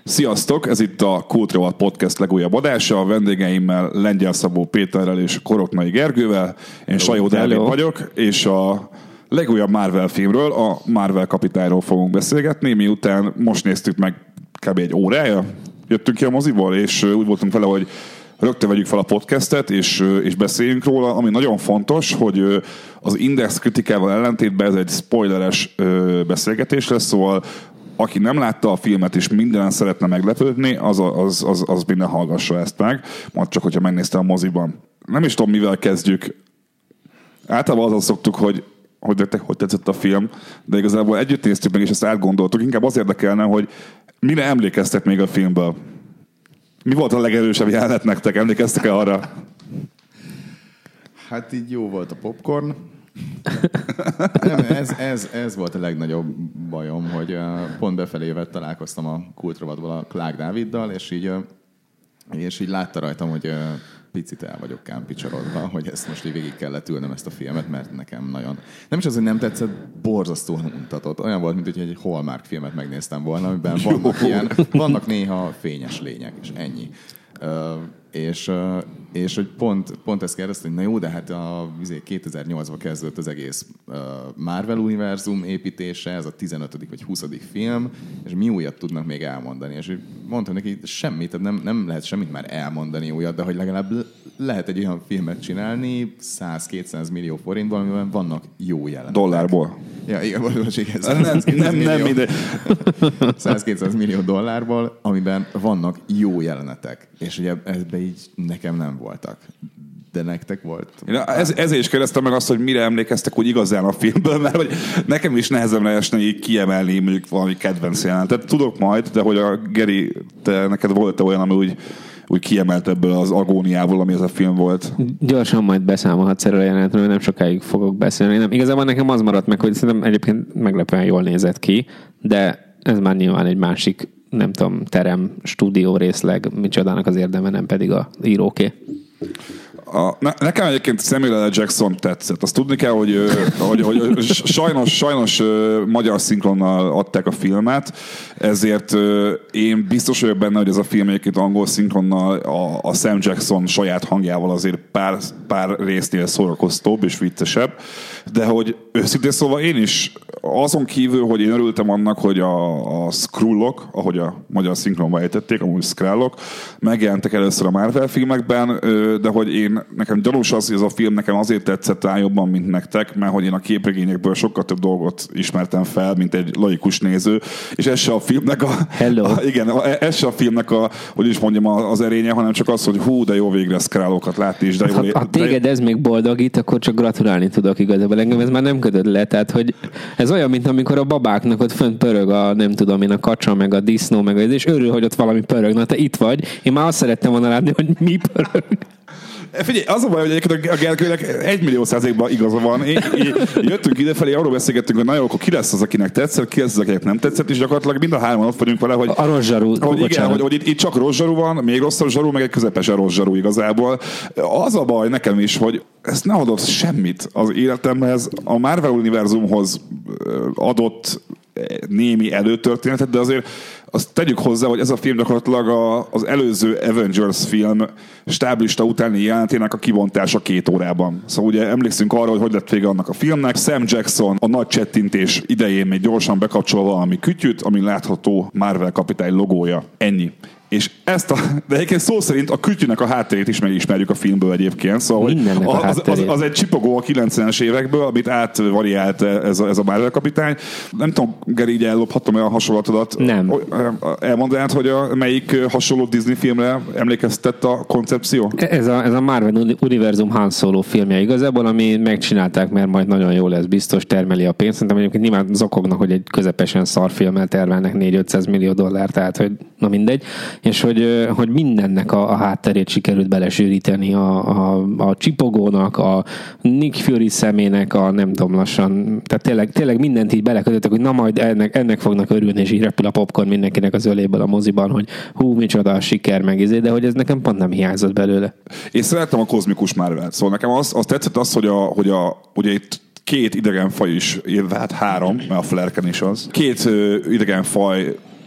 Sziasztok! Ez itt a Kultrovat Podcast legújabb adása. A vendégeimmel Lengyel Szabó Péterrel és Koroknai Gergővel. Én Sajó Dávid vagyok, és a legújabb Marvel filmről, a Marvel kapitányról fogunk beszélgetni, miután most néztük meg kb. Egy órája. Jöttünk ki a moziból, és úgy voltunk vele, hogy rögtön vegyük fel a podcastet, és beszéljünk róla, ami nagyon fontos, hogy az Index kritikával ellentétben ez egy spoileres beszélgetés lesz, szóval aki nem látta a filmet és mindenen szeretne meglepődni, az minden hallgassa ezt meg, majd csak, hogyha megnézte a moziban. Nem is tudom, mivel kezdjük. Általában azon szoktuk, hogy tetszett a film, de igazából együtt néztük meg, és ezt átgondoltuk. Inkább az érdekelne, hogy mire emlékeztek még a filmből? Mi volt a legerősebb jelenet nektek? Emlékeztek-e arra? Hát így jó volt a popcorn. Nem, ez volt a legnagyobb bajom, hogy pont befelé találkoztam a Kultrovatból a Clark Dáviddal, és így látta rajtam, hogy picit el vagyok kámpicsarodva, hogy ezt most így végig kellett ülnöm ezt a filmet, mert nekem nagyon... Nem is az, hogy nem tetszett, borzasztóan mutatott. Olyan volt, mint hogy egy Hallmark filmet megnéztem volna, amiben vannak néha fényes lények, és ennyi. És hogy pont ezt kérdezte, hogy na jó, de hát 2008-ban kezdődött az egész Marvel univerzum építése, ez a 15. vagy 20. film, és mi újat tudnak még elmondani. És mondtam neki, semmit, tehát nem lehet semmit már elmondani újat, de hogy legalább lehet egy olyan filmet csinálni 100-200 millió forintból, amiben vannak jó jelenetek. Dollárból. Ja, igen, valószínűleg ez. Nem mindegy. 100-200 millió dollárból, amiben vannak jó jelenetek. És ugye ebben így nekem nem voltak. De nektek volt? Ezért is kérdeztem meg azt, hogy mire emlékeztek úgy igazán a filmből, mert hogy nekem is nehezemre esne így kiemelni mondjuk valami kedvenc jelenetet. Tudok majd, de hogy a Geri, neked volt olyan, ami úgy kiemelt ebből az agóniából, ami ez a film volt. Gyorsan majd beszámolhatsz erről a jelenetről, mert nem sokáig fogok beszélni. Nem, igazából nekem az maradt meg, hogy szerintem egyébként meglepően jól nézett ki, de ez már nyilván egy másik, nem tudom, terem, stúdió részleg, micsodának az érdeme, nem pedig a íróké. Nekem egyébként Samuel L. Jackson tetszett. Azt tudni kell, hogy sajnos magyar szinkronnal adták a filmet, ezért én biztos vagyok benne, hogy ez a film egyébként angol szinkronnal a Sam Jackson saját hangjával azért pár résznél szórakoztóbb és viccesebb, de hogy őszintén szóval én is azon kívül, hogy én örültem annak, hogy a Skrullok, ahogy a magyar szinkronban ejtették, amúgy Skrullok, megjelentek először a Marvel filmekben, de hogy nekem gyanús az, hogy ez a film nekem azért tetszett rá jobban, mint nektek, mert hogy én a képregényekből sokkal több dolgot ismertem fel, mint egy laikus néző, és ez se a filmnek ez se a filmnek hogy is mondjam, az erénye, hanem csak az, hogy hú, de jó végre Skrulokat látni is. De ha téged ez még boldogít, akkor csak gratulálni tudok igazából. Engem ez már nem ködöd le, tehát hogy ez olyan, mint amikor a babáknak ott fönt pörög a kacsa, meg a disznó, meg és örül, hogy ott valami pörög. Na te itt vagy. Én már azt szerettem volna látni, hogy mi pörög. Figyelj, az a baj, hogy egyébként a Gergőnek 1,000,000% igaza van. Jöttünk idefelé, arról beszélgettünk, hogy na jó, akkor ki lesz az, akinek tetszett, ki lesz az, akinek nem tetszett, és gyakorlatilag mind a hárman ott vagyunk vele, hogy a rossz zsaru. Hogy itt csak rossz zsaru van, még rosszabb zsaru, meg egy közepesen rossz zsaru igazából. Az a baj nekem is, hogy ezt ne adott semmit az életemhez, a Marvel univerzumhoz adott némi előtörténetet, de azért azt tegyük hozzá, hogy ez a film gyakorlatilag az előző Avengers film stáblista utáni jelentének a kibontása 2 órában. Szóval ugye emlékszünk arra, hogy lett vége annak a filmnek. Sam Jackson a nagy csettintés idején még gyorsan bekapcsol valami kütyüt, ami látható Marvel kapitány logója. Ennyi. És de egyébként szó szerint a kütyűnek a hátterét is megismerjük a filmből egyébként. Szóval az egy csipogó a 90-es évekből, amit átvariált ez a Marvel kapitány. Nem tudom, Geri, így ellophatom el a hasonlatodat. Nem. Elmondanád, hogy melyik hasonló Disney filmre emlékeztett a koncepció? Ez a Marvel univerzum Han Solo filmje igazából, ami megcsinálták, mert majd nagyon jó lesz, biztos termeli a pénzt. Szerintem egyébként nyilván zokognak, hogy egy közepesen szar filmmel tervelnek 400-500 millió dollárt, tehát hogy na mindegy. És hogy mindennek a hátterét sikerült belesűríteni, a csipogónak, a Nick Fury szemének, a nem tudom lassan, tehát tényleg mindent így belekötöttek, hogy na majd ennek fognak örülni, és így repül a popcorn mindenkinek az öléből a moziban, hogy hú, micsoda a siker meg de hogy ez nekem pont nem hiányzott belőle. Én szerettem a kozmikus Marvelt, szóval nekem az tetszett az, hogy ugye itt 2 idegen faj is, hát 3, mert a Flerken is az. 2 idegen faj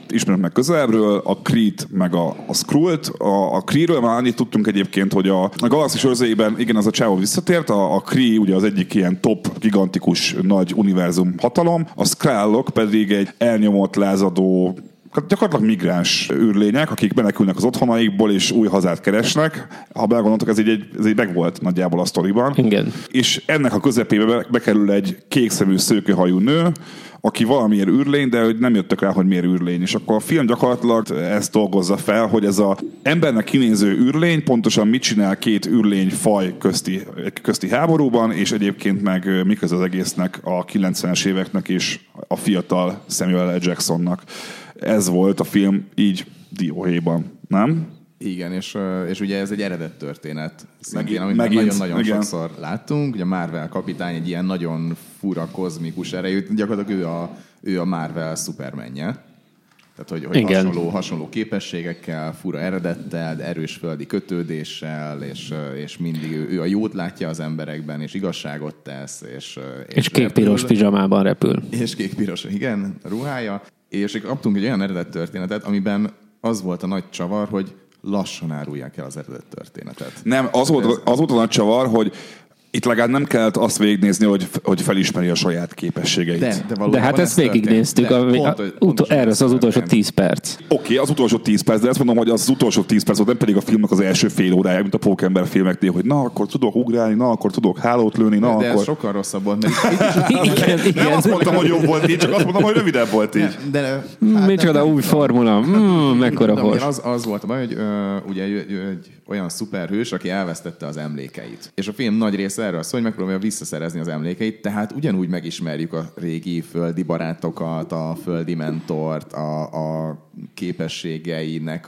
itt ismerünk meg közelebbről, a Kree-t meg a Skrull-t. A Kree-ről már annyit tudtunk egyébként, hogy a Galaxis őrzőjében, igen, az a csávó visszatért, a Kree ugye az egyik ilyen top, gigantikus, nagy univerzum hatalom, a Skrullok pedig egy elnyomott, lázadó, gyakorlatilag migráns űrlények, akik menekülnek az otthonaikból és új hazát keresnek. Ha belegondoltok, ez így megvolt nagyjából a sztoriban. Igen. És ennek a közepébe bekerül egy kékszemű szőkehajú nő, aki valamiért űrlény, de hogy nem jöttek rá, hogy miért űrlény. És akkor a film gyakorlatilag ezt dolgozza fel, hogy ez a embernek kinéző űrlény pontosan mit csinál két űrlény faj közti háborúban, és egyébként meg miközben az egésznek a 90-es éveknek és a fiatal Samuel L. Jacksonnak. Ez volt a film így dióhéjban, nem? Igen, és ugye ez egy eredet történet, szintén, amit nagyon-nagyon sokszor láttunk. Ugye Marvel kapitány egy ilyen nagyon fura, kozmikus erejű, gyakorlatilag ő a Marvel szupermenje. Tehát, hogy hasonló képességekkel, fura eredettel, de erős földi kötődéssel, és mindig ő a jót látja az emberekben, és igazságot tesz. És kék-piros pizsamában repül. És kék-piros, igen, a ruhája. És kaptunk egy olyan eredet történetet, amiben az volt a nagy csavar, hogy lassan árulják el az eredet történetet. Nem, az volt a nagy csavar, hogy itt legalább nem kellett azt végignézni, hogy felismeri a saját képességeit. De hát ezt végignéztük. Erről az utolsó 10 perc. Oké, az utolsó 10 perc, de ezt mondom, hogy az utolsó 10 perc volt, nem pedig a filmnek az első fél órája, mint a Pókember filmeknél, hogy na, akkor tudok ugrálni, na, akkor tudok hálót lőni, na, de akkor... ez sokkal rosszabb volt. Igen. Nem azt mondtam, hogy jobb volt így, csak azt mondtam, hogy rövidebb volt így. Micsoda új formula. Mekkora fos. Az volt a baj, hogy ugye egy olyan szuperhős, aki elvesztette az emlékeit. És a film nagy része erről szól, hogy megpróbálja visszaszerezni az emlékeit, tehát ugyanúgy megismerjük a régi földi barátokat, a földi mentort, a képességeinek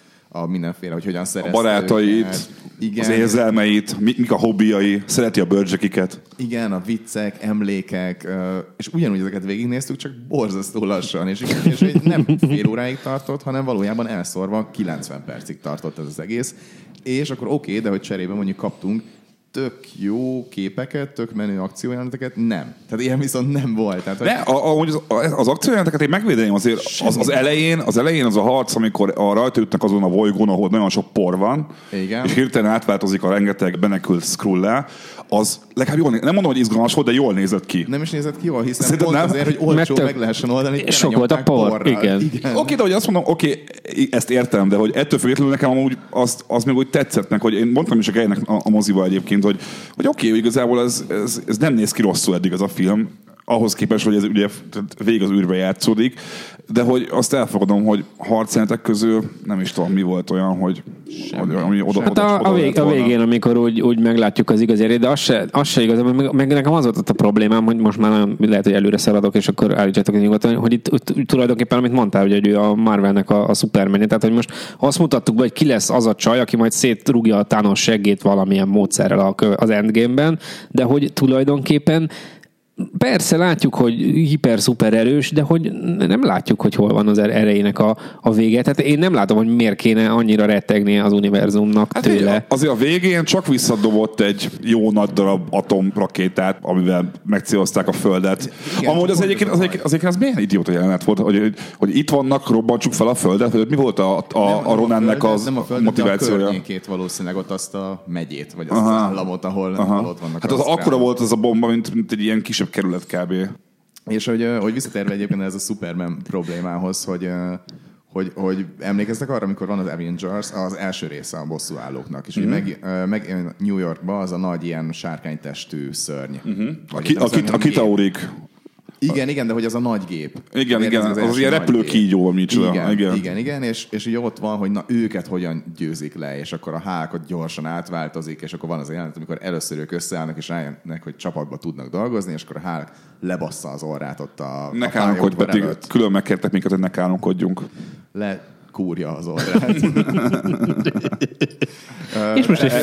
a mindenféle, hogy hogyan szerezte a barátait, az érzelmeit, mik a hobbiai, szereti a bőrcsekiket. Igen, a viccek, emlékek, és ugyanúgy ezeket végignéztük, csak borzasztó lassan, és nem fél óráig tartott, hanem valójában elszórva 90 percig tartott ez az egész, és akkor oké, de hogy cserébe mondjuk kaptunk tök jó képeket, tök menő akciójeleneteket, nem. Tehát ilyen viszont nem volt. Tehát, de az akciójeleneteket én megvédeném azért az elején az a harc, amikor rajta ütnek azon a bolygón, ahol nagyon sok por van, igen. És hirtelen átváltozik a rengeteg benekült Skrull-lel, az legalább jól nem mondom, hogy izgalmas volt, de jól nézett ki. Nem is nézett ki jól, hiszen pont azért, hogy olcsó meg lehessen oldani. Sok volt a por, igen. Oké, de hogy azt mondom, ezt értem, de hogy ettől függetlenül nekem amúgy az még úgy tetszett meg, hogy én mondtam is a Gejnek a moziba egyébként, hogy oké, igazából ez nem néz ki rosszul eddig ez a film, ahhoz képest, hogy ez ugye végig az űrbe játszódik, de hogy azt elfogadom, hogy harcjelenetek közül nem is tudom, mi volt olyan, hogy ami oda a végén, amikor úgy meglátjuk az igazi erét, de az se igaz, meg nekem az volt ott a problémám, hogy most már nagyon lehet, hogy előre szaladok, és akkor állítsatok nyugodtan, hogy itt tulajdonképpen, amit mondtál, hogy ő a Marvelnek a szupermenje, tehát hogy most azt mutattuk be, hogy ki lesz az a csaj, aki majd szétrúgja a Thanos seggét valamilyen módszerrel az Endgame-ben, de hogy tulajdonképpen persze látjuk, hogy hiper-szuper erős, de hogy nem látjuk, hogy hol van az erejének a vége. Tehát én nem látom, hogy miért kéne annyira rettegni az univerzumnak tőle. Azért a végén csak visszadobott egy jó nagy darab atomrakétát, amivel megcélozták a Földet. Igen, amúgy az egyébként az milyen idióta jelenet volt, hogy itt vannak, robbantsuk fel a Földet, vagy mi volt a Ronannek az motivációja? Nem a környékét valószínűleg, ott azt a megyét, vagy azt az államot, ahol ott vannak. Hát az akkora volt az a bomba, mint egy ilyen kisebb kerület kb. És hogy visszatérve egyébként ez a Superman problémához, hogy emlékeztek arra, amikor van az Avengers, az első része a bosszúállóknak, és ugye meg New Yorkban az a nagy ilyen sárkánytestű szörny. Aki taurik. Igen, de hogy az a nagy gép. Igen, az ilyen repülőkígyó, vagy micsoda. Igen, és ugye ott van, hogy na őket hogyan győzik le, és akkor a Hulk ott gyorsan átváltozik, és akkor van az a jelenet, amikor először ők összeállnak, és rájönnek, hogy csapatba tudnak dolgozni, és akkor a Hulk lebassza az orrát ott a ne kálonkodj, pedig külön megkértek minket, hogy ne kálonkodjunk. Lekúrja az orrát. És most egy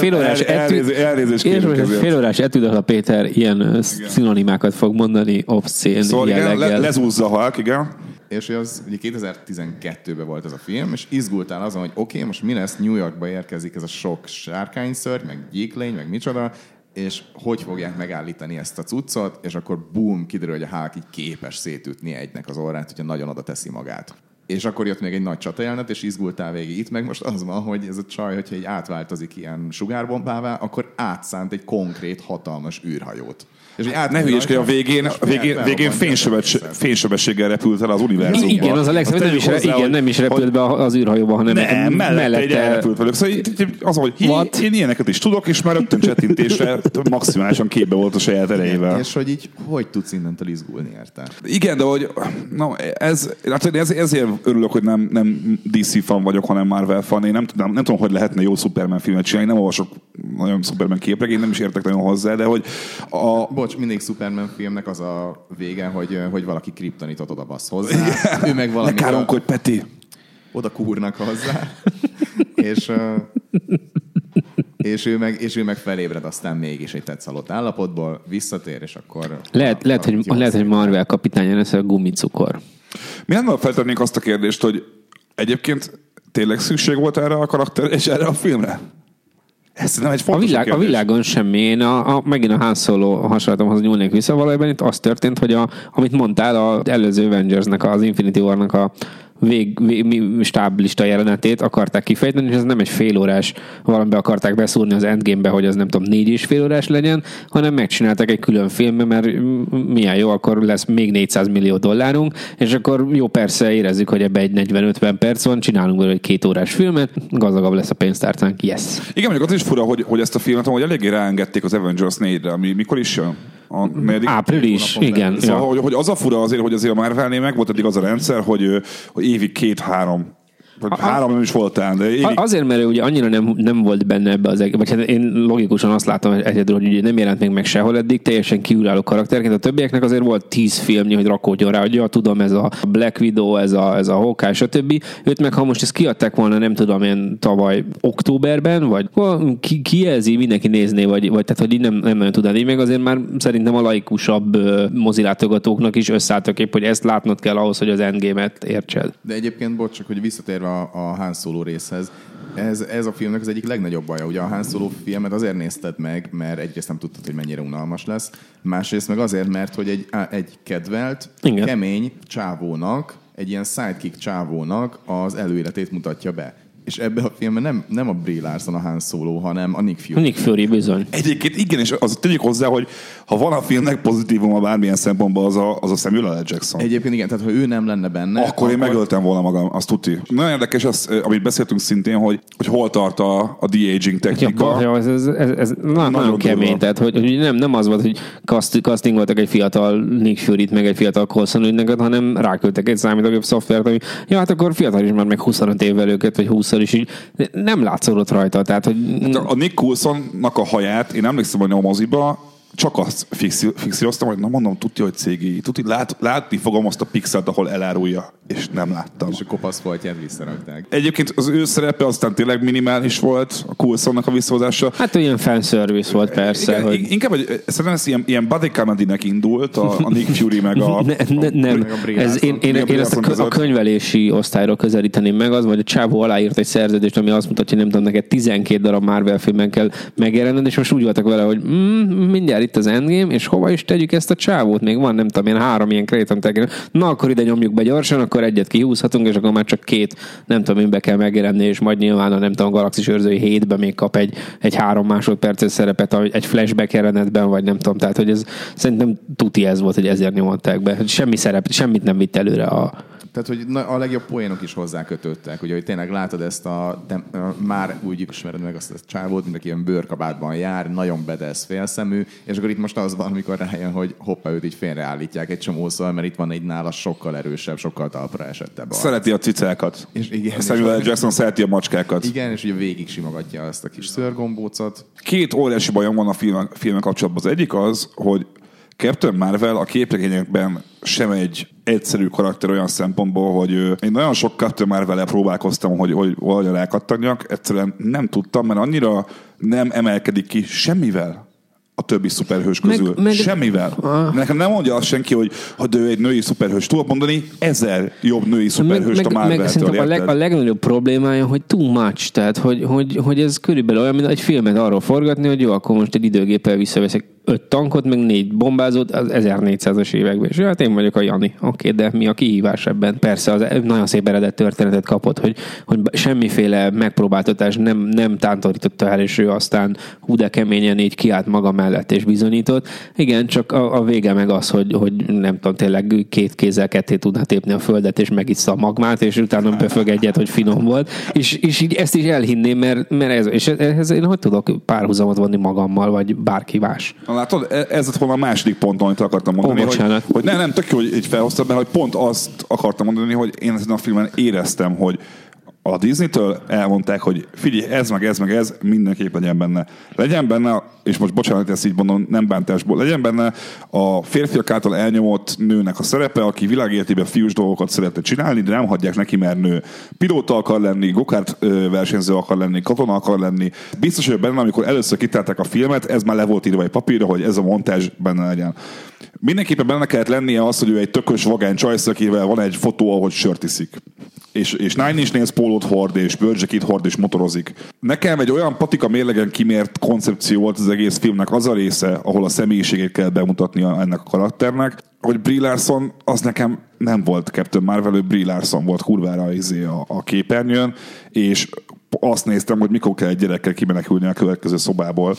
félórás etűd, ha Péter ilyen szinonimákat fog mondani, obszén szóval jelleggel. Lezúzza a Hulk, igen. És az ugye 2012-ben volt ez a film, és izgultál azon, hogy oké, most mi lesz, New Yorkba érkezik ez a sok sárkányszörny, meg gyíklény, meg micsoda, és hogy fogják megállítani ezt a cuccot, és akkor boom, kiderül, hogy a Hulk így képes szétütni egynek az orrát, hogyha nagyon oda teszi magát. és akkor jött még egy nagy csatajelenet, és izgultál végig. Itt meg most az van, hogy ez a csaj, hogyha így átváltozik ilyen sugárbombává, akkor átszánt egy konkrét hatalmas űrhajót. És ne hülyeskedj, a végén fénysebességgel repült el az univerzumban. Igen, az a legszebb, nem is repült be az űrhajóba, hanem mellette elrepült velük. Szóval az, hogy én ilyeneket is tudok, és már rögtön csettintésre maximálisan képbe volt a saját erejével. És hogy így, hogy tudsz innentől izgulni érte? Igen, de hogy ezért örülök, hogy nem DC fan vagyok, hanem Marvel fan. Én nem tudom, hogy lehetne jó Superman filmet csinálni, nem olvasok nagyon Superman képregényt, nem is értek nagyon hozzá, de hogy mindig Superman filmnek az a vége, hogy valaki kriptonitot odabasz hozzá. Ő meg valami... Ne káromkodj, Peti! Oda kúrnak hozzá. és ő meg felébred aztán mégis egy tetszalott állapotból, visszatér, és akkor... Lehet, hogy Marvel kapitánya lesz a gumicukor. Mi lenne, feltennénk azt a kérdést, hogy egyébként tényleg szükség volt erre a karakter és erre a filmre? Ez nem egy fontos kérdés. A világon semmi. Én megint a Han Solo hasonlatomhoz nyúlnék vissza. Valójában itt az történt, hogy amit mondtál, az előző Avengersnek, az Infinity War-nak a stáblista jelenetét akarták kifejteni, és ez nem egy félórás, valamibe akarták beszúrni az Endgame-be, hogy az nem tudom 4,5 órás legyen, hanem megcsinálták egy külön filmbe, mert milyen jó, akkor lesz még $400 millió, és akkor jó, persze érezzük, hogy ebbe egy 40-50 perc van, csinálunk belőle egy 2 órás filmet, gazdagabb lesz a pénztárcánk, yes. Igen, mondjuk az is fura, hogy ezt a filmet hogy eléggé ráengedték az Avengers 4-re, ami mikor is jön? Április, igen. Szóval, hogy az a fura azért, hogy azért a Marvelnél meg volt eddig az a rendszer, hogy évig 2-3 három nem is voltál, de azért, mert ugye annyira nem volt benne ebbe az vagy hát én logikusan azt látom egyedül, hogy ugye nem jelent még meg sehol eddig, teljesen kívülálló karakterként. A többieknek azért volt 10 filmnyi, hogy rakódjon rá, hogy ja, tudom, ez a Black Widow, ez a Hawkeye, stb. Őt meg, ha most ezt kiadták volna, nem tudom én tavaly októberben, vagy kijelzi, mindenki nézné, vagy tehát, hogy így nem nagyon tudnád. Így meg azért már szerintem a laikusabb mozilátogatóknak is összeállt a kép, hogy ezt látnod kell ahhoz, hogy az Endgame-et értsed. De egyébként, bocs, csak hogy visszatérve a Han Solo részhez, ez a filmnek az egyik legnagyobb baja. Ugye a Han Solo filmet azért nézted meg, mert egyrészt nem tudtad, hogy mennyire unalmas lesz, másrészt meg azért, mert hogy egy kedvelt, igen, kemény csávónak, egy ilyen sidekick csávónak az előéletét mutatja be. És ebben a filmben nem a Brie Larson a Han Solo, hanem a Nick Fury. Nick Fury, bizony. Egyébként igen, és azt tegyük hozzá, hogy ha van a filmnek pozitívuma bármilyen szempontból, az a Samuel L. Jackson. Egyébként igen, tehát ha ő nem lenne benne... Akkor én megöltem volna magam, azt tuti. Nagyon érdekes az, amit beszéltünk szintén, hogy hol tart a de-aging technika. Ja, ez nagyon kemény, tehát hogy nem az volt, hogy castingoltak egy fiatal Nick Furyt, meg egy fiatal Coulson ügynököt, hanem ráküldtek egy számítógép szoftvert, ami ja, hát akkor fiatal is már meg 25 évvel őket, vagy 20 is így nem látszódott rajta. Tehát, hogy... A Nick Coulsonnak a haját, én emlékszem, hogy a moziba csak azt fixíroztam, hogy na mondom, tudja, hogy CGI. Látni fogom azt a pixelt, ahol elárulja, és nem láttam. És a kopasz foltját visszarakták. Egyébként az ő szerepe aztán tényleg minimális volt, a Coulsonnak a visszahozása. Hát olyan fanservice volt persze. Igen, hogy... Inkább, hogy szerintem ez ilyen buddy comedy-nek indult, a Nick Fury meg a... Nem, én ezt a könyvelési osztályról közelíteném meg, az, vagy a csávó aláírt egy szerződést, ami azt mutatja, hogy nem tudom, neked 12 darab Marvel filmben kell megjelenned, és most úgy voltak vele, hogy mindjárt itt az Endgame, és hova is tegyük ezt a csávót? Még van, nem tudom, 3 ilyen Creighton Tagging. Na, akkor ide nyomjuk be gyorsan, akkor egyet kihúzhatunk, és akkor már csak 2, nem tudom, én be kell megjelenni, és majd nyilván a nem tudom, Galaxis őrzői 7-ben még kap egy 3 másodperces szerepet egy flashback jelenetben, vagy nem tudom, tehát, hogy ez szerintem tuti ez volt, hogy ezért nyomották be. Semmi szerep, semmit nem vitt előre Tehát, hogy a legjobb poénok is hozzákötöttek, ugye, hogy tényleg látod ezt már úgy ismered meg azt a csávót, mint aki ilyen bőrkabátban jár, nagyon bedesz félszemű, és akkor itt most az van, amikor rájön, hogy hoppá, őt így félreállítják egy csomószor, mert itt van egy nála sokkal erősebb, sokkal talpra esettebb. Szereti a cicákat. És igen, Samuel L. Jackson szereti a macskákat. Igen, és ugye végig simogatja azt a kis szőrgombócot. 2 óriási bajom van a filmen kapcsolatban. Az egyik az, hogy Captain Marvel a képregényekben sem egy egyszerű karakter olyan szempontból, hogy én nagyon sok Captain Marvel-el próbálkoztam, hogy valahogy elkattanjak. Egyszerűen nem tudtam, mert annyira nem emelkedik ki semmivel a többi szuperhős közül. Semmivel. Nekem nem mondja azt senki, hogy ő egy női szuperhős. Tudok mondani 1000 jobb női szuperhőst a Marvel-től. A legnagyobb problémája, hogy too much. Tehát, hogy ez körülbelül olyan, mint egy filmet arról forgatni, hogy jó, akkor most egy időgéppel visszaveszek 5 tankot, meg 4 bombázót az 1400-as években. És hát én vagyok a Jani. Oké, de mi a kihívás ebben? Persze, az nagyon szép eredet történetet kapott, hogy semmiféle megpróbáltatás nem tántorította el, és ő aztán hú de keményen így kiállt maga mellett és bizonyított. Igen, csak a vége meg az, hogy nem tudom, tényleg 2 kézzel ketté tudná tépni a földet, és megissza a magmát, és utána befög egyet, hogy finom volt. És így ezt is elhinném, mert ehhez én hogy tudok párhuzamot vonni magammal, vagy bárki más. Látod, ez lett volna a második ponton, amit akartam mondani. Hogy nem, tök jó, hogy így felhoztad be, hogy pont azt akartam mondani, hogy én ezen a filmen éreztem, hogy a Disney-től elmondták, hogy figyelj, ez meg ez, mindenképp legyen benne. Legyen benne, és most bocsánat, ezt így mondom, nem bántásból, legyen benne a férfiak által elnyomott nőnek a szerepe, aki világéletében fiús dolgokat szeretne csinálni, de nem hagyják neki, mert nő. Pilóta akar lenni, go-kart versenyző akar lenni, katona akar lenni. Biztos, hogy benne, amikor először kitálták a filmet, ez már le volt írva egy papírra, hogy ez a montázs benne legyen. Mindenképpen benne kellett lennie az, hogy ő egy tökös vagány csajsz, akivel van egy fotó, ahogy sört iszik. És Nine Inch Nails pólót hord, és bőrcsekit hord, és motorozik. Nekem egy olyan patika mérlegen kimért koncepció volt az egész filmnek az a része, ahol a személyiségét kell bemutatnia ennek a karakternek, hogy Brie Larson, az nekem nem volt Captain Marvel, ő Brie Larson volt kurvára a képernyőn, és azt néztem, hogy mikor kell egy gyerekkel kimenekülni a következő szobából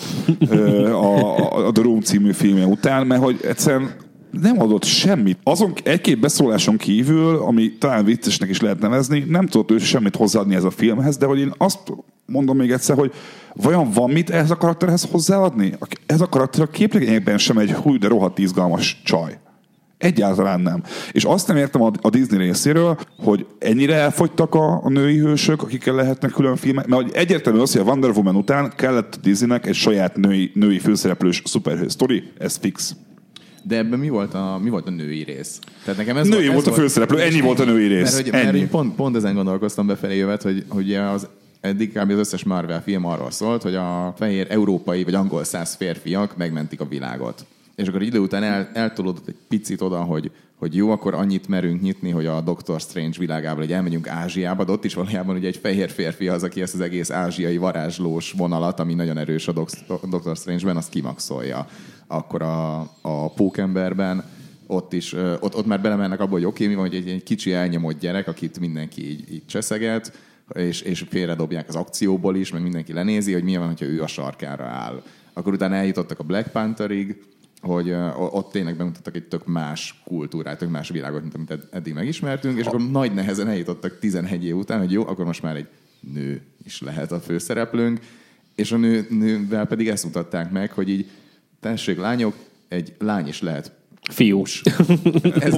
a The Room című filmje után, mert hogy egyszerűen nem adott semmit. Azon egy-két beszóláson kívül, ami talán viccesnek is lehet nevezni, nem tudott ő semmit hozzáadni ez a filmhez, de hogy én azt mondom még egyszer, hogy vajon van mit ehhez a karakterhez hozzáadni? Ez a karakter a képregényekben sem egy húj, de rohadt izgalmas csaj. Egyáltalán nem. És azt nem értem a Disney részéről, hogy ennyire elfogytak a női hősök, akikkel lehetnek külön filmek, mert egyértelmű az, hogy a Wonder Woman után kellett a Disneynek egy saját női főszereplős szuperhős sztori, ez fix. De ebben mi volt a női rész? Tehát nekem ez női volt a főszereplő, ennyi volt a női rész. Mert pont ezen gondolkoztam befelé jövet, hogy eddig kb. Az összes Marvel film arról szólt, hogy a fehér európai vagy angol száz férfiak megmentik a világot. És akkor idő után eltolódott egy picit oda, hogy jó, akkor annyit merünk nyitni, hogy a Doctor Strange világában, hogy elmegyünk Ázsiába, de ott is valójában ugye egy fehér férfi az, aki ezt az egész ázsiai varázslós vonalat, ami nagyon erős a Doctor Strange-ben, azt kimaxolja. Akkor a Pókemberben ott már belemennek abba, hogy oké, mi van, hogy egy kicsi elnyomott gyerek, akit mindenki így cseszeget, és félredobják az akcióból is, meg mindenki lenézi, hogy milyen van, hogyha ő a sarkára áll. Akkor utána eljutottak a Black Pantherig, hogy ott tényleg bemutattak egy tök más kultúrát, tök más világot, mint amit eddig megismertünk, és akkor nagy nehezen eljutottak 11 év után, hogy jó, akkor most már egy nő is lehet a főszereplőnk, és a nővel pedig ezt mutatták meg, hogy így tessék lányok, egy lány is lehet fiús. Ez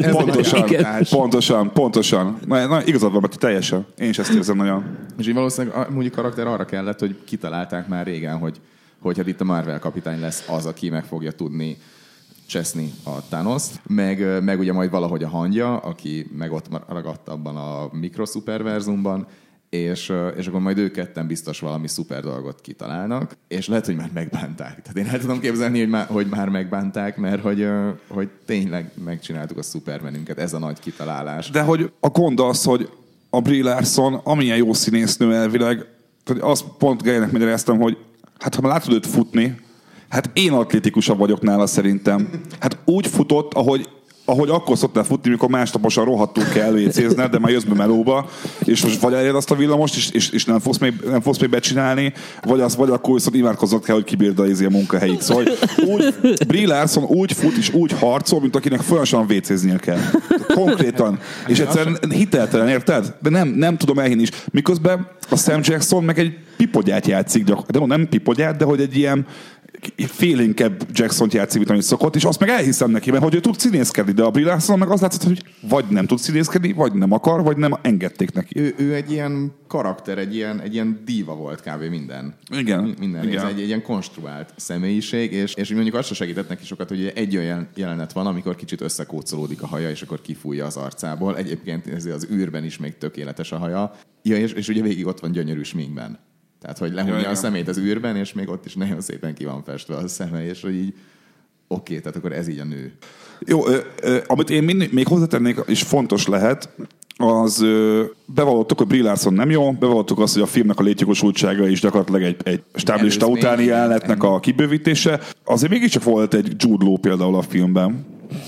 pontosan. Na, igazad van, teljesen. Én is ezt érzem nagyon. És így valószínűleg a karakter arra kellett, hogy kitalálták már régen, hogy hát itt a Marvel kapitány lesz az, aki meg fogja tudni cseszni a Thanost, meg ugye majd valahogy a hangja, aki meg ott ragadt abban a mikroszuperverzumban, és akkor majd ők ketten biztos valami szuper dolgot kitalálnak, és lehet, hogy már megbánták. Tehát én el tudom képzelni, hogy már megbánták, mert hogy tényleg megcsináltuk a Supermanünket, ez a nagy kitalálás. De hogy a gond az, hogy a Brie Larson, amilyen jó színésznő elvileg, tehát azt pont Geinek magyaráztam, hogy hát ha már látod őt futni, hát én atlétikusabb vagyok nála szerintem. Hát úgy futott, ahogy akkor szoktál futni, mikor másnaposan rohadtul kell vécézned, de már jössz be melóba, és most vagy elérd azt a villamost, és nem fogsz még becsinálni, vagy akkor viszont imádkoznod kell, hogy kibírd a munkahelyét. Szóval Brie Larson úgy fut és úgy harcol, mint akinek folyamatosan vécéznie kell. Konkrétan. És egyszerűen hiteltelen, érted? De nem tudom elhinni is. Miközben a Sam Jackson meg egy pipogyát játszik, de nem pipogyát, de hogy egy ilyen félénkebb Jackson-t játszik, mint amit szokott, és azt meg elhiszem neki, mert hogy ő tud színészkedni, de a Brie Larson meg az látszott, hogy vagy nem tud színészkedni, vagy nem akar, vagy nem engedték neki. Ő egy ilyen karakter, egy ilyen díva volt kb. Minden. Igen. Ez egy ilyen konstruált személyiség, és mondjuk azt se segített neki sokat, hogy egy olyan jelenet van, amikor kicsit összekócolódik a haja, és akkor kifújja az arcából. Egyébként az űrben is még tökéletes a haja. Ja, és ugye végig ott van gyönyörű sminkben. Tehát, hogy lehúnyja a szemét az űrben, és még ott is nagyon szépen ki van festve a szeme, és hogy így oké, tehát akkor ez így a nő. Jó, amit én még hozzátennék, és fontos lehet, az bevallottuk, hogy Brie Larson nem jó, bevallottuk azt, hogy a filmnek a létjogosultsága is gyakorlatilag egy stáblista utáni jelenetnek a kibővítése. Azért mégiscsak volt egy Jude Law például a filmben.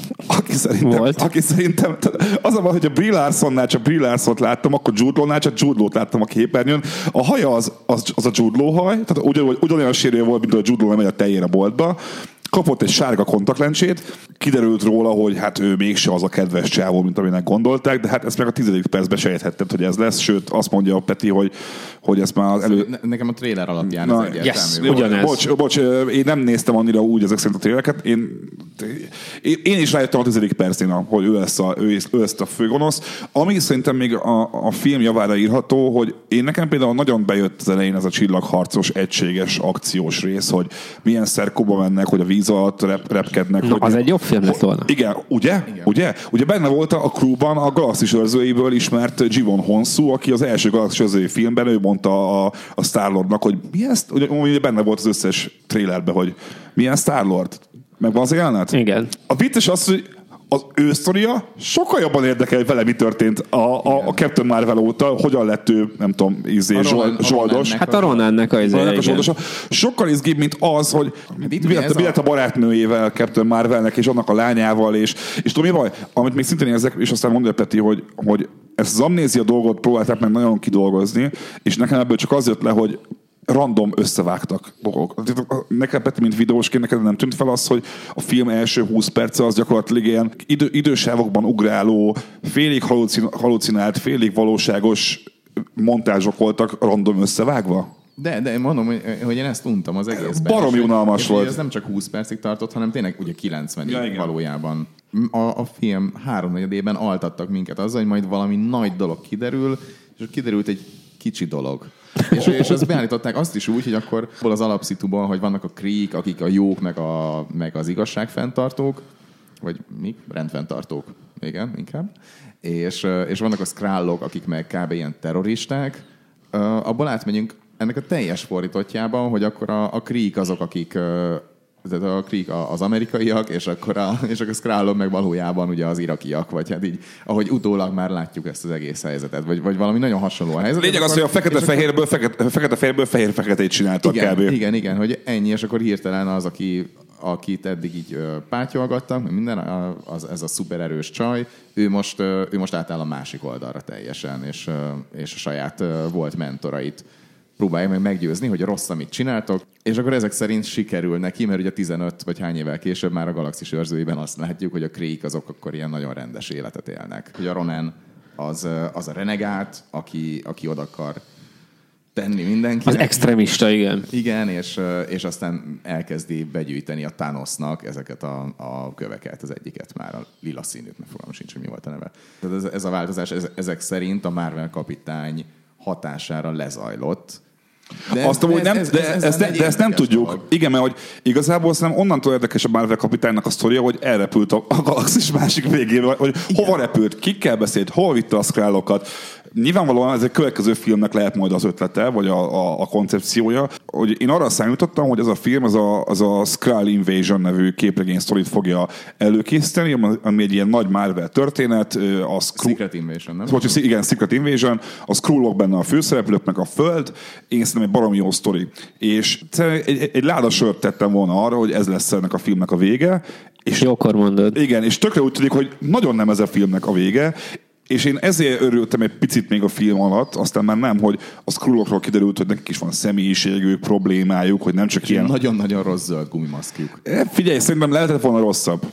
Aki szerintem az a van, hogy a Brie Larsonnál csak Brie Larsont láttam, akkor Jude Lawnál csak Jude Lawt láttam a képernyőn. A haja az a Jude Law haj, tehát ugyanolyan sérülő volt, mint a Jude Law, nem megy a tejére boltba. Kapott egy sárga kontaktlencsét, kiderült róla, hogy hát ő mégse az a kedves csávó, mint aminek gondolták, de hát ezt meg a 10. percben sejthetted, hogy ez lesz, sőt azt mondja a Peti, hogy ezt már az Nekem a trailer alapján ez egyértelmű. Ugyanez. Bocs, én nem néztem annyira úgy ezek szerint a trailereket, én is rájöttem a 10. percén, hogy ő lesz a főgonosz. Ami szerintem még a film javára írható, hogy nekem például nagyon bejött az elején ez a csillagharcos, egységes, akciós rész, hogy milyen szerkóba mennek, hogy a víz alatt repkednek. Na, az egy jobb film lett volna. Igen, ugye? Ugye benne volt a crewban a Galaxis őrzőiből ismert Jivon Honsu, aki az első Galaxis őrzői filmben, ő mondta a Star-Lordnak, hogy mi ezt? Ugye benne volt az összes trailerben, hogy milyen Star-Lord? Megvan az jelenet? Igen. A vicces az, hogy az ő sztoria sokkal jobban érdekel, hogy vele mi történt a Captain Marvel óta, hogyan lett ő, nem tudom, zsoldos. Hát a Ronannek a zsoldosa. Sokkal izgibb, mint az, hogy mi lett a barátnőjével Captain Marvelnek, és annak a lányával, és tudom, mi baj? Amit még szintén érzek, és aztán mondja Peti, hogy ezt az amnézia dolgot próbálták meg nagyon kidolgozni, és nekem ebből csak az jött le, hogy random összevágtak dolgok. Nekem, Peti, mint videósként, neked nem tűnt fel az, hogy a film első 20 perce az gyakorlatilag ilyen idősávokban ugráló, félig halucinált, félig valóságos montázsok voltak random összevágva? De mondom, hogy én ezt untam az egészben. Baromi unalmas volt. Ez nem csak 20 percig tartott, hanem tényleg ugye 90-ig valójában. A film 3/4-ében altattak minket azzal, hogy majd valami nagy dolog kiderül, és kiderült egy kicsi dolog. És azt beállították azt is úgy, hogy akkor az alapszituban, hogy vannak a Kree-k, akik a jók, meg az igazságfenntartók, vagy mik? Rendfenntartók. Igen, inkább. És vannak a Skrullok, akik meg kb. Ilyen terroristák. Abból átmegyünk ennek a teljes fordítottjában, hogy akkor a Kree-k azok, akik tehát a Kree az amerikaiak, és akkor a Skrullok meg valójában ugye az irakiak, vagy hát így, ahogy utólag már látjuk ezt az egész helyzetet, vagy valami nagyon hasonló a helyzet. Lényeg az, hogy a fekete-fehérből fehér-feketét csináltak kb. Igen, hogy ennyi, és akkor hirtelen az, akit eddig így pátyolgattak, minden, ez a szupererős csaj, ő most átáll a másik oldalra teljesen, és a saját volt mentorait próbálja meg meggyőzni, hogy a rossz, amit csináltok, és akkor ezek szerint sikerül neki, mert ugye 15 vagy hány évvel később már a Galaxis őrzőiben azt látjuk, hogy a Kree-k azok akkor ilyen nagyon rendes életet élnek. Hogy a Ronan az a renegát, aki oda akar tenni mindenkinek. Az extremista, igen. Igen, és aztán elkezdi begyűjteni a Thanosnak ezeket a köveket, az egyiket már a lila színűt, mert fogalmam sincs, hogy mi volt a neve. Tehát ez a változás, ezek szerint a Marvel kapitány hatására lezajlott. De ezt nem tudjuk. Dolog. Igen, mert hogy igazából szerintem onnantól érdekes a Marvel kapitánynak a sztoria, hogy elrepült a Galaxis másik végébe, hogy hova repült, kikkel beszélt, hol vitte a Skrullokat. Nyilvánvalóan ez egy következő filmnek lehet majd az ötlete, vagy a koncepciója. Hogy én arra számítottam, hogy ez a film az a Skrull Invasion nevű képregény sztorit fogja előkészíteni, ami egy ilyen nagy Marvel történet. Secret Invasion, nem? Igen, Secret Invasion. A Skrullok benne a főszereplők, meg a Föld. Én szerintem egy baromi jó sztori. És egy láda sört tettem volna arra, hogy ez lesz ennek a filmnek a vége. És jókor mondod. Igen, és tökre úgy tűnik, hogy nagyon nem ez a filmnek a vége. És én ezért örültem egy picit még a film alatt, aztán már nem, hogy a Skrullokról kiderült, hogy nekik is van személyiségük, problémájuk, hogy nem csak ilyen... Nagyon-nagyon rossz zöld gumimaszkjuk. Figyelj, szerintem lehetett volna rosszabb.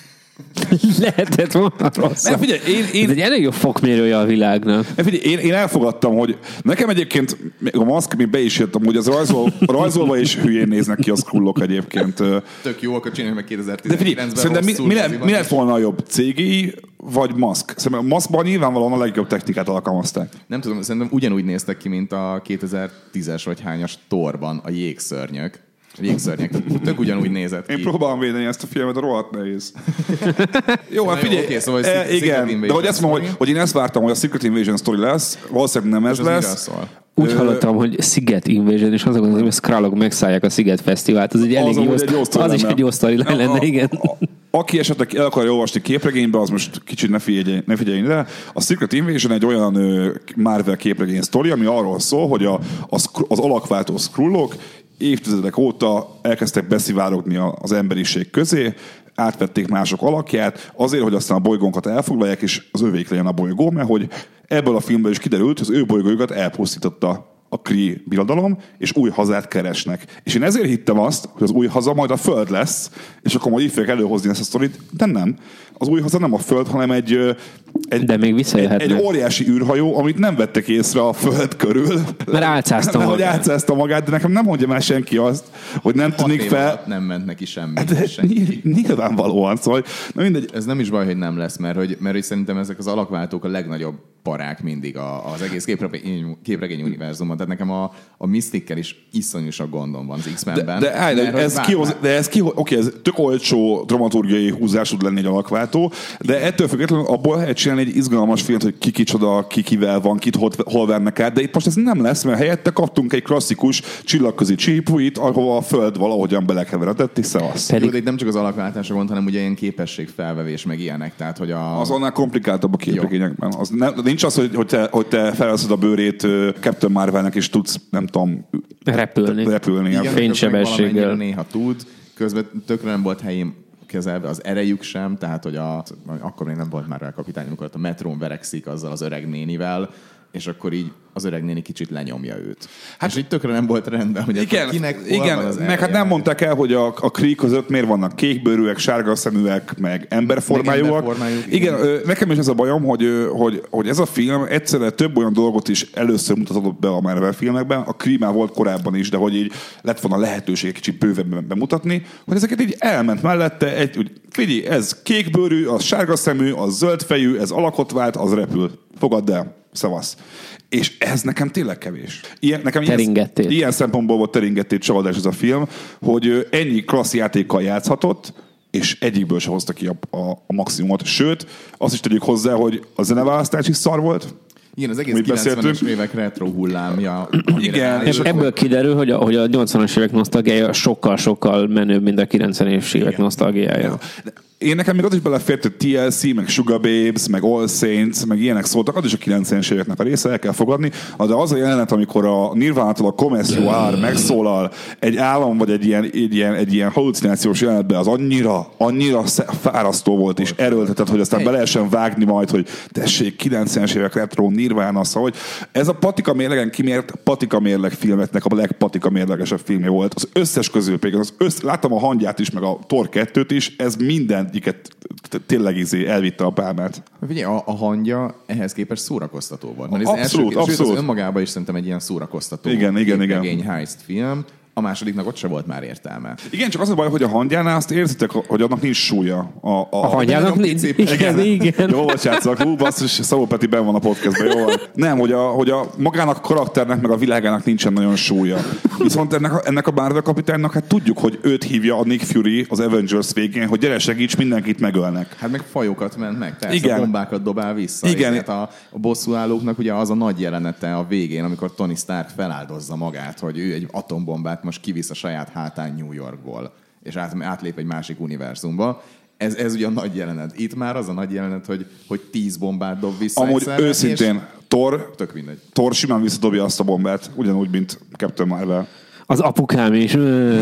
Lehetett volna rosszabb. Ne, figyelj, ez egy elég jó fokmérője a világnak. Ne, figyelj, én elfogadtam, hogy nekem egyébként a maszk, még be is jöttem, hogy az rajzolva is hülyén néznek ki a Skrullok egyébként. Tök jó, akkor csináljuk meg 2019-ben. De figyelj, szerintem mi lett volna a jobb? CGI vagy maszk? Szerintem a maszkban nyilvánvalóan a legjobb technikát alkalmazták. Nem tudom, szerintem ugyanúgy néztek ki, mint a 2010-es vagy hányas Thorban a jégszörnyök. Tök ugyanúgy nézett ki. Én próbálom védeni ezt a filmet, de rohadt nehéz. Jó, hát figyelj, okay, szóval igen, de hogy ezt mondom, hogy én ezt vártam, hogy a Secret Invasion story lesz, valószínűleg nem ez lesz. Úgy hallottam, hogy Sziget Invasion, és azok gondolom, hogy a Skrullok megszállják a Sziget Fesztivált. Az egy elég az is egy jó sztori lenne, igen. Aki esetleg el akarja olvasni képregénybe, az most kicsit ne figyeljen ide. A Secret Invasion egy olyan Marvel képregény sztori, ami arról szól, hogy az alakváltó Skrullok évtizedek óta elkezdtek beszivárogni az emberiség közé, átvették mások alakját, azért, hogy aztán a bolygónkat elfoglalják, és az övék legyen a bolygó, mert hogy ebből a filmből is kiderült, hogy az ő bolygójukat elpusztította a Kree birodalom, és új hazát keresnek. És én ezért hittem azt, hogy az új haza majd a Föld lesz, és akkor majd így fogják előhozni ezt a sztorit, de nem. Az új haza nem a Föld, hanem egy óriási űrhajó, amit nem vettek észre a Föld körül. Mert álcázta magát, de nekem nem mondja már senki azt, hogy nem tűnik fel. Nem ment neki semmi. Nyilvánvalóan, szóval na mindegy. Ez nem is baj, hogy nem lesz, mert hogy szerintem ezek az alakváltók a legnagyobb parák mindig az egész képregény univerzumban. Tehát nekem a Mystikkel is iszonyú sok gondom van az X-Menben. Ez tök olcsó dramaturgiai húzás tud lenni egy alakváltó, de ettől függetlenül abból lehet csinálni egy izgalmas filmet, hogy ki kicsoda, ki kivel van, kit hol vernek át, de itt most ez nem lesz, mert helyette kaptunk egy klasszikus csillagközi csípuit, ahova a Föld valahogyan belekeveredett, és szevasz. Pedig nem csak az alakváltásra gond, hanem ugye ilyen képességfelvevés meg ilyenek. Tehát, hogy az annál komplikáltabb a képregényekben. Nincs az, hogy te felveszed a bőrét Captain Marvelnek, és tudsz, nem tudom, repülni. Igen, fénysebességgel. Néha tud, közben tökre nem volt helyén kezelve az erejük sem, tehát hogy akkor még nem volt már kapitány, amikor a metrón verekszik azzal az öreg nénivel, és akkor így az öreg néni kicsit lenyomja őt. Hát és így tökre nem volt rendben, hogy kinek hol van az ereje. Meg hát nem mondták el, hogy a Kree között miért vannak kékbőrűek, sárga szeműek, meg emberformájúak. Igen, nekem is ez a bajom, hogy ez a film egyszerre több olyan dolgot is először mutatott be a Marvel filmekben, a Kree már volt korábban is, de hogy így lett volna lehetőség kicsit bővebben bemutatni, hogy ezeket így elment mellette, figyelj, ez kékbőrű, az sárga szemű, az zöldfejű, ez alakot vált, az repül. Fogadd el. Szavasz. És ez nekem tényleg kevés. Ilyen szempontból volt teringettét csalódás ez a film, hogy ennyi klassz játékkal játszhatott, és egyikből se hozta ki a maximumot. Sőt, azt is tegyük hozzá, hogy a zeneválasztás is szar volt. Igen, az egész 90-es évek retro hullámja. Igen, és ebből kiderül, hogy a 80-as évek nosztalgiája sokkal-sokkal menőbb, mint a 90-es évek nosztalgiája. Én nekem még az is belefért, hogy TLC, meg Sugar Babes, meg All Saints, meg ilyenek szóltak, az is a 90-es éveknek a része, el kell fogadni, de az a jelenet, amikor a Nirvánától a Commerce War megszólal egy állam, vagy egy ilyen hallucinációs jelenetben, az annyira fárasztó volt, és erőltetett, hogy aztán be lehessen vágni majd, hogy tessék, 90-es évek retro Nirvana, szóval, hogy ez a patika mérlegen kimért patika mérleg filmetnek a legpatika mérlegesebb filmje volt. Az összes közül pedig, láttam a hangját is, meg a Thor 2-t is, ez mindeniket tényleg elvitte a pálmát. Figyelj, a hangja ehhez képest szórakoztató volt. Mert abszolút. Az önmagában is szerintem egy ilyen szórakoztató regény heist film. A másodiknak ott se volt már értelme. Igen, csak az a baj, hogy a hangjánál azt érzitek, hogy annak nincs súlya. A hangyának nincs. Igen. Jó, bocsánat, basszus, Szabó Peti benn van a podcastban, jó? Nem, hogy a magának a karakternek, meg a világának nincsen nagyon súlya. Viszont ennek a Marvel kapitánynak, hát tudjuk, hogy őt hívja a Nick Fury az Avengers végén, hogy gyere segíts, mindenkit megölnek. Hát meg fajokat ment meg, persze, bombákat dobál vissza. Igen. Hát a bosszúállóknak ugye az a nagy jelenete a végén, amikor Tony Stark feláldozza magát, hogy ő egy atombombát most kivisz a saját hátán New Yorkból, és átlép egy másik univerzumba. Ez ugye a nagy jelenet. Itt már az a nagy jelenet, hogy 10 bombát dob vissza. Amúgy őszintén, Thor simán visszadobja azt a bombát, ugyanúgy, mint Captain Marvel. Az apukám is.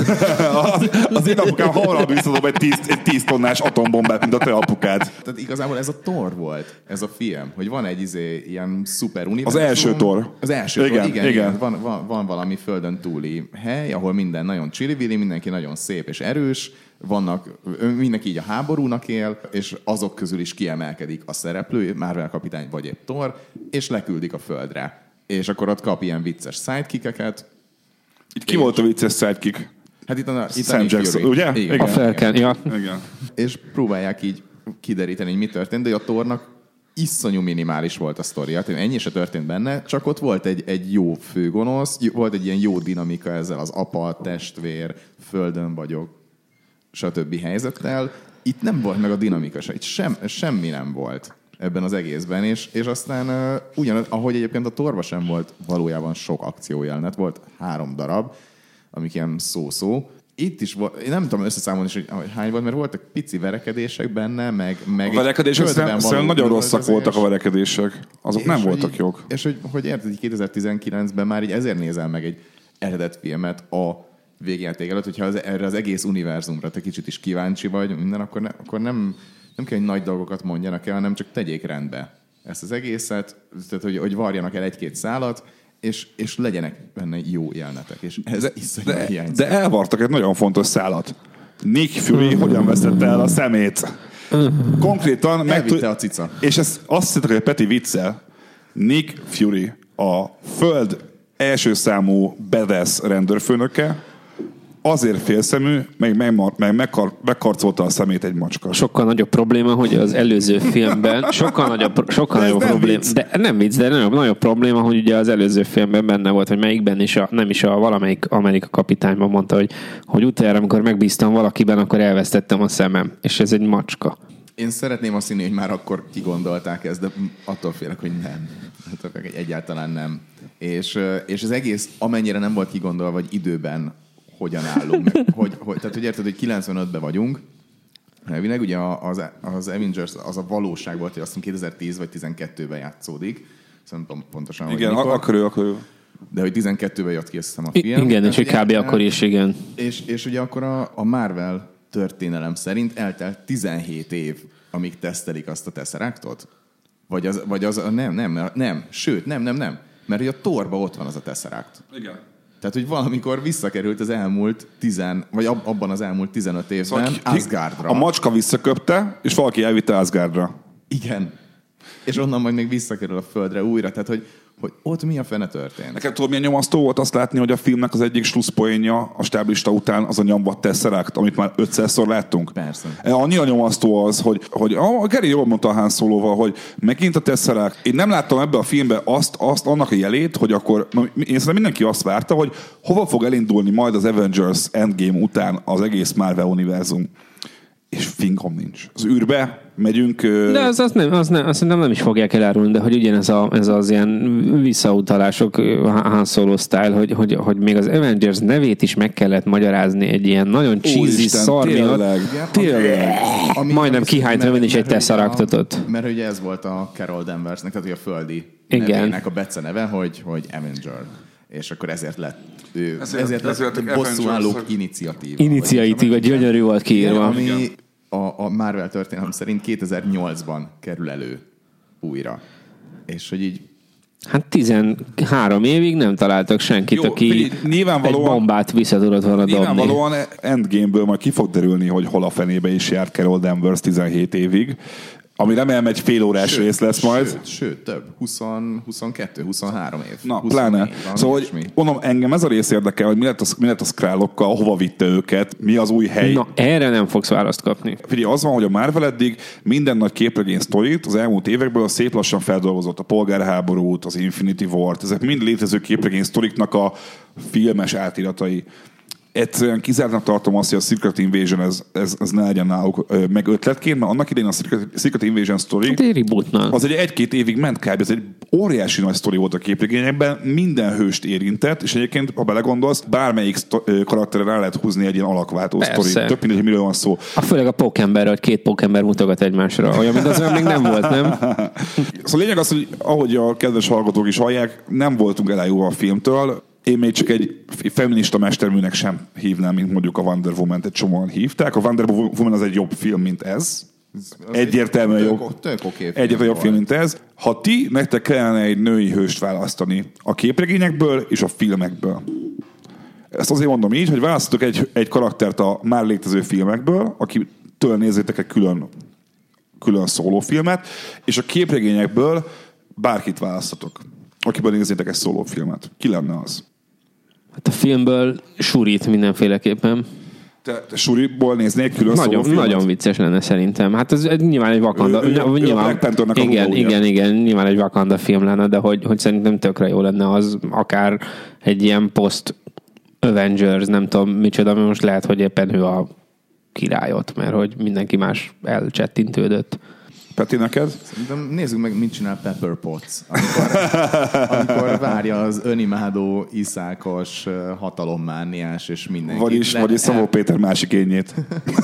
Az én apukám hamarabb visszadob egy 10 tonnás atombombát, mint a te apukád. Tehát igazából ez a Thor volt, ez a film, hogy van egy ilyen szuper univerzum. Az első Thor. Az első Thor, igen. Van valami földön túli hely, ahol minden nagyon csili-vili, mindenki nagyon szép és erős, mindenki így a háborúnak él, és azok közül is kiemelkedik a szereplő, Marvel kapitány vagy épp Thor, és leküldik a földre. És akkor ott kap ilyen vicces sidekickeket. Itt ki volt a vicces sidekick? Hát itt a Sam Jackson, ugye? Igen. A Falcon, ja. Igen. És próbálják így kideríteni, hogy mi történt, de a Thornak iszonyú minimális volt a sztoria. Ennyi se történt benne, csak ott volt egy jó főgonosz, volt egy ilyen jó dinamika ezzel az apa, testvér, földön vagyok, stb. Helyzettel. Itt nem volt meg a dinamika se, itt semmi nem volt. ebben az egészben, és aztán ugyanaz, ahogy egyébként a Thorban sem volt valójában sok akciójelenet, volt 3 darab, amik ilyen szó-szó. Itt is volt, én nem tudom összeszámolni, hogy hány volt, mert voltak pici verekedések benne, meg a verekedések szerintem nagyon rosszak voltak a verekedések. Azok nem voltak jók. És hogy érted, 2019-ben már így ezért nézel meg egy eredet filmet a végjáték előtt, hogyha erre az egész univerzumra te kicsit is kíváncsi vagy, minden, akkor nem kell, hogy nagy dolgokat mondjanak el, hanem csak tegyék rendbe ezt az egészet, tehát hogy varjanak el 1-2 szálat, és legyenek benne jó jelenetek. És ez de elvartak egy nagyon fontos szálat. Nick Fury hogyan vesztette el a szemét. Konkrétan elvitte a cica. És ezt azt hittek, hogy Peti viccel. Nick Fury, a Föld első számú badass rendőrfőnöke, azért félszemű, meg megkarcolta a szemét egy macska. Sokkal nagyobb probléma, hogy az előző filmben sokkal nagyobb probléma. De nem vicc, de nagyobb probléma, hogy ugye az előző filmben benne volt, hogy melyikben is nem is a valamelyik Amerika kapitányban mondta, hogy utoljára, amikor megbíztam valakiben, akkor elvesztettem a szemem. És ez egy macska. Én szeretném azt hinni, hogy már akkor kigondolták ezt, de attól félek, hogy nem. Egyáltalán nem. És az egész, amennyire nem volt kigondolva, vagy időben hogyan állunk. Tehát, hogy érted, hogy 95-ben vagyunk, elvileg ugye az Avengers az a valóság volt, hogy azt hiszem 2010 vagy 12-ben játszódik. Szerintem pontosan, igen, akkor ő. De hogy 12-ben jött ki, azt hiszem, a film. Igen, és kb. Akkor is, igen. És ugye akkor a Marvel történelem szerint eltelt 17 év, amíg tesztelik azt a Tesseractot? Vagy az nem. Sőt, nem. Mert hogy a Thorban ott van az a Tesseract. Igen. Tehát, hogy valamikor visszakerült az elmúlt vagy abban az elmúlt 15 évben szóval Asgardra. A macska visszaköpte, és valaki elvitte Asgardra. Igen. És onnan majd még visszakerül a Földre újra. Tehát, hogy ott mi a fene történt? Neked tudod, milyen nyomasztó volt azt látni, hogy a filmnek az egyik slusszpoénja a stáblista után az a nyomvat Tesseract, amit már 500-szor láttunk? Persze. Annyira nyomasztó az, hogy Geri jól mondta a Han Solo-val, hogy megint a Tesseract. Én nem láttam ebbe a filmbe azt annak a jelét, hogy akkor, én szerintem mindenki azt várta, hogy hova fog elindulni majd az Avengers Endgame után az egész Marvel univerzum. És fingom nincs. Az űrbe megyünk... De azt szerintem nem is fogják elárulni, de hogy ugyanez az ilyen visszautalások Han Solo style, hogy még az Avengers nevét is meg kellett magyarázni egy ilyen nagyon cheesy szar miatt. Tényleg. Majdnem kihányt rövön is egy Tesseractot ott. Mert ugye ez volt a Carol Danversnek, tehát a földi nevének a beceneve, hogy Avenger. És akkor ezért lett ezért bosszúállók iniciatíva, gyönyörű volt kiírva. Ami a Marvel történelem szerint 2008-ban kerül elő újra. És hogy így... Hát 13 évig nem találtak senkit, aki egy bombát vissza tudott volna dobni. Nyilvánvalóan Endgame-ből majd ki fog derülni, hogy hol a fenébe is járt Carol Danvers 17 évig. Ami remélem egy félórás rész lesz majd. Sőt, több. 22-23 év. Na, pláne. Szóval, hogy mondom, engem ez a rész érdekel, hogy mi lett a Skrull-okkal, hova vitte őket, mi az új hely. Na, erre nem fogsz választ kapni. Figyelj, az van, hogy a Marvel eddig minden nagy képregény sztorit az elmúlt évekből szép lassan feldolgozott. A polgárháborút, az Infinity War-t, ezek mind létező képregény sztoriknak a filmes átiratai. Egyszerűen kizártnak tartom azt, hogy a Secret Invasion ez ne legyen náluk meg ötletként, mert annak idején a Secret Invasion sztori az egy 1-2 évig ment kb. Ez egy óriási nagy sztori volt a képregényekben, minden hőst érintett, és egyébként, ha belegondolsz, bármelyik karakterre rá lehet húzni egy ilyen alakváltó sztori. Több mindegy, miről van szó. Főleg a pókemberre, hogy 2 pókember mutogat egymásra. Olyan, mint az még nem volt, nem? Szóval lényeg az, hogy ahogy a kedves hallgatók is hallják, nem voltunk elájulva a filmtől. Én még csak egy feminista mesterműnek sem hívnám, mint mondjuk a Wonder Woman-t egy csomóan hívták. A Wonder Woman az egy jobb film, mint ez. Egyértelműen jobb film, mint ez. Ha nektek kellene egy női hőst választani a képregényekből és a filmekből. Ezt azért mondom így, hogy választatok egy karaktert a már létező filmekből, akitől nézzétek egy külön szólófilmet, és a képregényekből bárkit választatok, akiből nézzétek egy szólófilmet. Ki lenne az? Hát a filmből Shurit mindenféleképpen. Te Shuriból néznék külön szólófilmet? Nagyon vicces lenne szerintem. Hát ez nyilván egy Wakanda... Igen, nyilván egy Wakanda film lenne, de hogy szerintem tökre jó lenne az akár egy ilyen post Avengers, nem tudom micsoda, ami most lehet, hogy éppen ő a királyot, mert hogy mindenki más elcsettintődött. Peti, neked? Szerintem nézzük meg, mit csinál Pepper Potts, amikor várja az önimádó, iszákos, hatalommániás és mindenkit. Vagyis Szabó Péter másik énjét.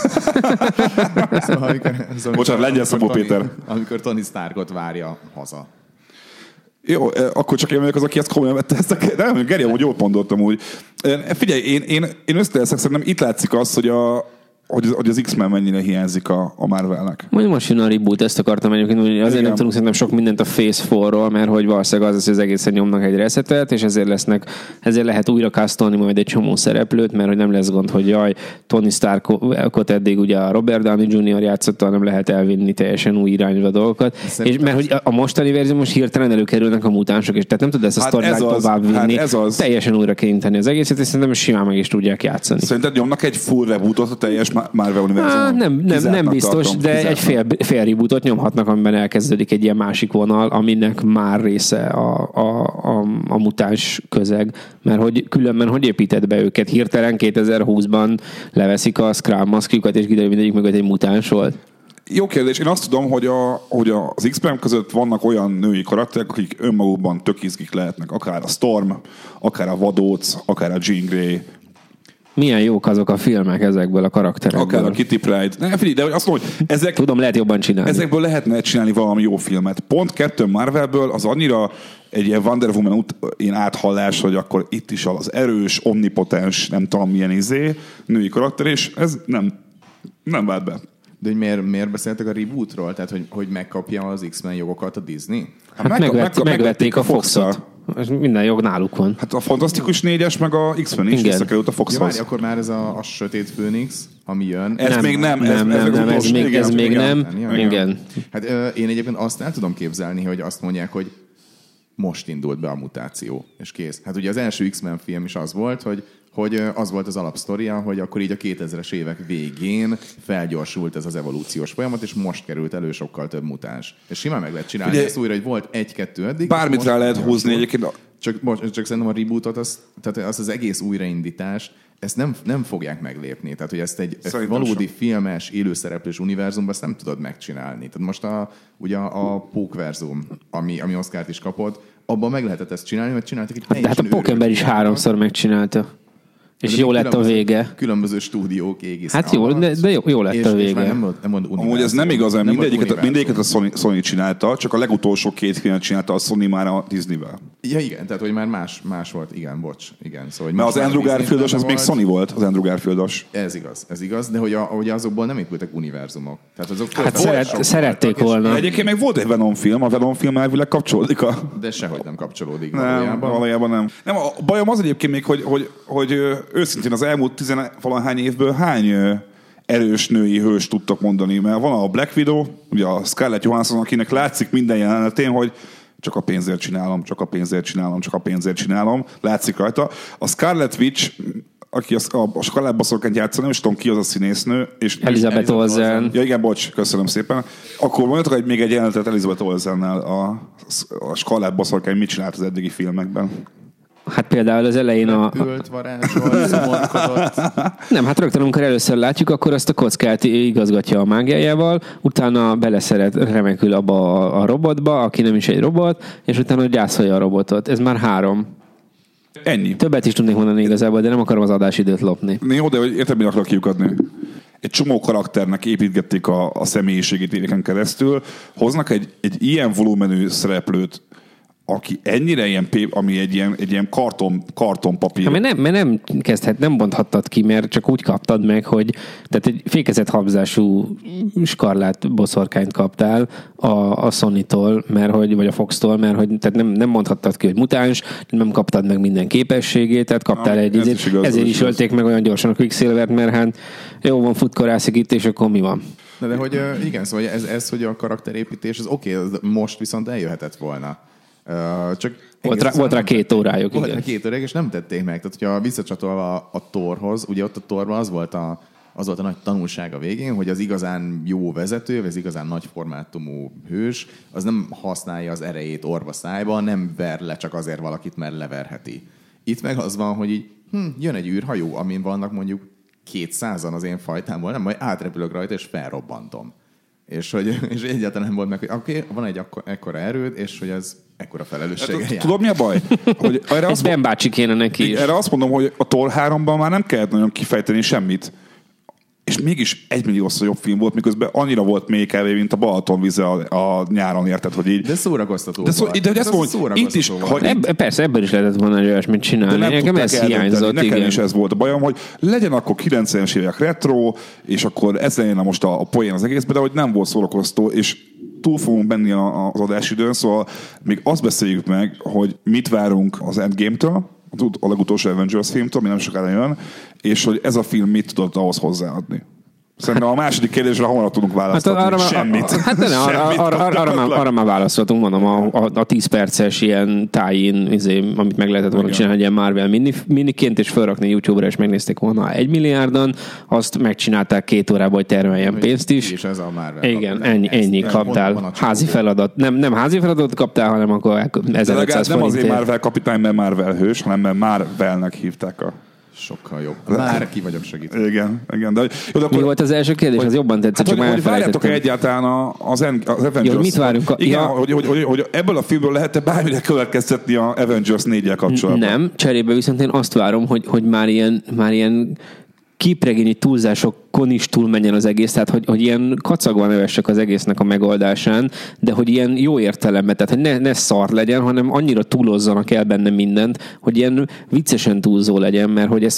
Bocsánat, legyen Szabó Péter. Amikor Tony Starkot várja haza. Jó, akkor csak én vagyok az, aki ezt komolyan vette ezt. Nem, Geri, amúgy jól mondottam úgy. Figyelj, én összeteszek, szerintem itt látszik az, hogy az X-Men mennyire hiányzik a Marvelnek. Most jön a reboot, ezt akartam egyébként, hogy azért nem tudunk szerintem sok mindent a Phase 4-ról, mert hogy valószínűleg az, hogy az egészen nyomnak egy resetet, és ezért lehet újra castolni majd egy csomó szereplőt, mert hogy nem lesz gond, hogy jaj, Tony Starkot eddig ugye a Robert Downey Jr. játszotta, nem lehet elvinni teljesen új irányba dolgokat. És mert hogy a mostani verzió most hirtelen előkerülnek a mutánsok, és tehát nem tud ezt a storyline továbbvinni, teljesen újra kényteni az egészet, és szerintem simán meg is tudják játszani. Szerinted nyomnak egy full rebootot a teljes Marvel univerzumon? Nem biztos, de egy fél rebootot nyomhatnak, amiben elkezdődik egy ilyen másik vonal, aminek már része a mutáns közeg. Mert hogy különben hogy építed be őket? Hirtelen 2020-ban leveszik a Skrull maszkjukat, és kiderül mindegyik mögött egy mutáns volt. Jó kérdés. Én azt tudom, hogy az X-Men között vannak olyan női karakterek, akik önmagukban tök izgik lehetnek. Akár a Storm, akár a Vadóc, akár a Jean Grey. Milyen jók azok a filmek ezekből a karakterekből. Akár a Kitty Pryde. Ne, figyelj, de azt mondom, hogy ezek... Tudom, lehet jobban csinálni. Ezekből lehetne csinálni valami jó filmet. Pont Captain Marvelből az annyira egy ilyen Wonder Woman ilyen áthallás, hogy akkor itt is az erős, omnipotens, nem tudom milyen női karakter, és ez nem vált be. De hogy miért beszéltek a rebootról? Tehát, hogy megkapja az X-Men jogokat a Disney? Hát megvették a Fox-ot. Minden jog náluk van. Hát a Fantasztikus 4-es, meg a X-Men is visszakerült a Foxhoz. Ja, várj, akkor már ez a Sötét Főnix, ami jön. Ez még nem. Ez még nem. Igen. Hát én egyébként azt el tudom képzelni, hogy azt mondják, hogy most indult be a mutáció, és kész. Hát ugye az első X-Men film is az volt, hogy az volt az alapsztoria, hogy akkor így a 2000-es évek végén felgyorsult ez az evolúciós folyamat, és most került elő sokkal több mutáns. És simán meg lehet csinálni ezt újra, hogy volt 1-2 eddig. Bármit rá lehet húzni egyébként. Csak szerintem a rebootot, tehát az egész újraindítást, ezt nem fogják meglépni. Tehát, hogy ezt egy valódi filmes, élőszereplős univerzumban ezt nem tudod megcsinálni. Tehát most ugye a Pókverzum, ami Oscart is kapott, abban meg lehetett ezt csinálni, mert csináltak egy teljesen hát a Pókember is 3-szor megcsinálta. És jó lett a vége. Különböző stúdiók égész. Hát jó, de jó lett a vége. Nem mond amúgy ez nem igaz, mindegyiket a Sony csinálta, csak a legutolsó 2 filmet csinálta a Sony már a Disney-vel. Ja igen, tehát hogy már más volt, igen, bocs. Igen, szóval, mert az Andrew Garfieldos az még Sony volt, az Andrew Garfieldos. Ez igaz, de hogy azokból nem épültek univerzumok. Tehát azok szerették volna. Egyébként meg volt egy Venom film, a Venom film elvileg kapcsolódik De sehogy nem kapcsolódik valójában nem. Nem, a bajom az egyébként még, hogy őszintén az elmúlt 10-valahány évből hány erős női hős tudtak mondani, mert van a Black Widow, ugye a Scarlett Johansson, akinek látszik minden jelenetén, hogy csak a pénzért csinálom, csak a pénzért csinálom, csak a pénzért csinálom, látszik rajta. A Scarlet Witch, aki a Scarlet Boszorkányt játsza, nem is tudom ki az a színésznő. És Elizabeth Olsen. Ja igen, bocs, köszönöm szépen. Akkor mondjatok még egy jelenetet Elizabeth Olsennel, a Scarlet Boszorkány mit csinált az eddigi filmekben. Hát például az elején Ült, varázsolt, szomorkodott. Nem, hát rögtön, amikor először látjuk, akkor azt a kockát igazgatja a mágiájával, utána beleszeret remekül abba a robotba, aki nem is egy robot, és utána gyászolja a robotot. Ez már 3. Ennyi. Többet is tudnék mondani igazából, de nem akarom az adásidőt lopni. Jó, de érted, mi akarok kiukadni? Egy csomó karakternek építgették a személyiségét éveken keresztül, hoznak egy ilyen volumenű szereplőt, aki ennyire ami egy ilyen kartonpapír. Hát, mert nem bonthattad ki, mert csak úgy kaptad meg, hogy tehát egy fékezett habzású Scarlett boszorkányt kaptál a Sony-tól, vagy a Fox-tól, mert hogy tehát nem mondhattad ki, hogy mutáns, nem kaptad meg minden képességét, tehát kaptál ezért is ölték meg olyan gyorsan a Quicksilvert, mert hát jó van, futkorászik itt, és akkor mi van? De hogy igen, szóval ez hogy a karakterépítés, az oké, most viszont eljöhetett volna. Csak volt rá 2 órájuk. Volt rá 2 órájuk, és nem tették meg. Tehát, hogyha visszacsatolva a Thorhoz, ugye ott a Thorban az volt a nagy tanulság a végén, hogy az igazán jó vezető, vagy az igazán nagy formátumú hős, az nem használja az erejét orva szájba, nem ver le csak azért valakit, mert leverheti. Itt meg az van, hogy így, jön egy űrhajó, amin vannak mondjuk 200-an az én fajtámból, nem, majd átrepülök rajta, és felrobbantom. És egyáltalán nem volt meg, hogy oké, van egy ekkora erőd, és hogy ez ekkora felelőssége jár. Tudod, mi a baj? Hogy ez Ben bácsi kéne neki is. Erre azt mondom, hogy a Thor 3-ban már nem kellett nagyon kifejteni semmit. És mégis 1 milliószor jobb film volt, miközben annyira volt mélykelvé, mint a Balaton vize a nyáron, érted, hogy így. De szórakoztató volt. De ezt mondom, itt is... Persze, ebből is lehetett volna olyasmit csinálni. Nekem ez hiányzott. Nekem is ez volt a bajom, hogy legyen akkor 90-es évek retro, és akkor ez legyen most a poén az egészben, de hogy nem volt szórakoztató, és túl fogunk menni az adásidőn, szóval még azt beszéljük meg, hogy mit várunk az Endgame-től, a legutolsó Avengers filmtől, ami nem sokára jön, és hogy ez a film mit tudott ahhoz hozzáadni. Szerintem a második kérdésre hamarabb tudunk választani. Semmit. Arra már válaszoltunk, mondom, a 10 perces ilyen tie-in, amit meg lehetett volna csinálni, egy ilyen Marvel miniként, és felrakni YouTube-ra, és megnézték volna 1 milliárdan, azt megcsinálták 2 órában, hogy termeljen pénzt is. És ez a Marvel. Igen, ennyi kaptál. Házi feladat. Nem házi feladatot kaptál, hanem akkor 1500 nem azért Marvel kapitány, mert Marvel hős, hanem mert Marvelnek hívták a... Sokkal jobb. Már ki vagyok segíteni. Igen. De, jó, de akkor, mi volt az első kérdés? Az jobban tetszett, csak már elfelejtettem. Várjátok egyáltalán az Avengers... Jó, mit várunk? Igen, hogy ebből a filmből lehet-e bármire következtetni a Avengers 4-jel kapcsolatban? Nem, cserébe viszont én azt várom, hogy már ilyen képregényi túlzásokon is túlmenjen az egész, tehát hogy ilyen kacagban nevessek az egésznek a megoldásán, de hogy ilyen jó értelemben, tehát hogy ne szar legyen, hanem annyira túlozzanak el benne mindent, hogy ilyen viccesen túlzó legyen, mert hogy ezt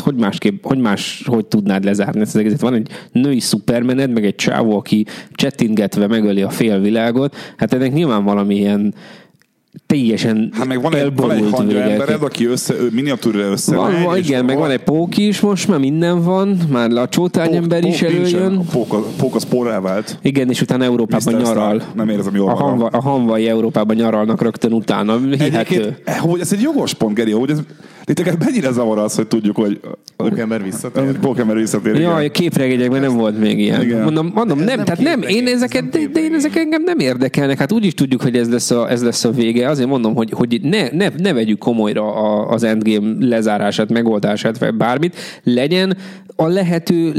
hogy tudnád lezárni ezt az egészet. Van egy női szupermened, meg egy csávó, aki csettingetve megöli a félvilágot, hát ennek nyilván valami ilyen teljesen meg van egy hangja embered, aki miniatúrra összemegy. Igen, meg van egy pók is, most már minden van, már a csótányember is előjön. Pók az porrá vált. Igen, és utána Európában nyaral. Nem érzem jól a hanvai Európában nyaralnak rögtön utána. Hihető. Hogy ez egy jogos pont, Geri, hogy ez titeket mennyire zavar az, hogy tudjuk, hogy Pókember visszatér. Jaj, a képregényekben nem volt még ilyen. Igen. Mondom, nem, tehát nem, én ezek engem nem érdekelnek. Hát úgy is tudjuk, hogy ez lesz a vége. Azért mondom, hogy ne vegyük komolyra az Endgame lezárását, megoldását, vagy bármit. Legyen a lehető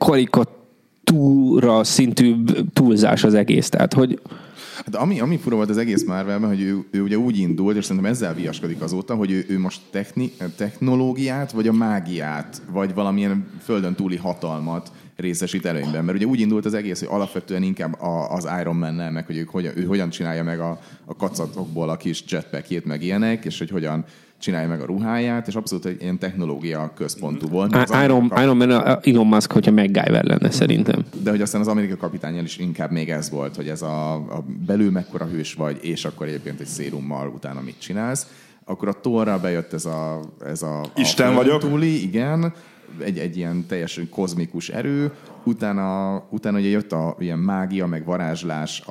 legkarikatúra szintű túlzás az egész. Tehát, hogy de ami fura volt az egész Marvelben, hogy ő ugye úgy indult, és szerintem ezzel viaskodik azóta, hogy ő most technológiát, vagy a mágiát, vagy valamilyen földön túli hatalmat részesít előnyben. Mert ugye úgy indult az egész, hogy alapvetően inkább az Iron Man-nel, meg hogy ő hogyan csinálja meg a kacatokból a kis jetpackjét, meg ilyenek, és hogy hogyan csinálja meg a ruháját, és abszolút egy ilyen technológia központú volt. Iron Man Elon Musk, hogyha MacGyver lenne szerintem. De hogy aztán az Amerika kapitánnyal is inkább még ez volt, hogy ez a belül mekkora hős vagy, és akkor egyébként egy szérummal utána mit csinálsz. Akkor a Thorra bejött ez a Isten vagyok. Túli, igen, egy ilyen teljesen kozmikus erő, utána ugye jött a ilyen mágia, meg varázslás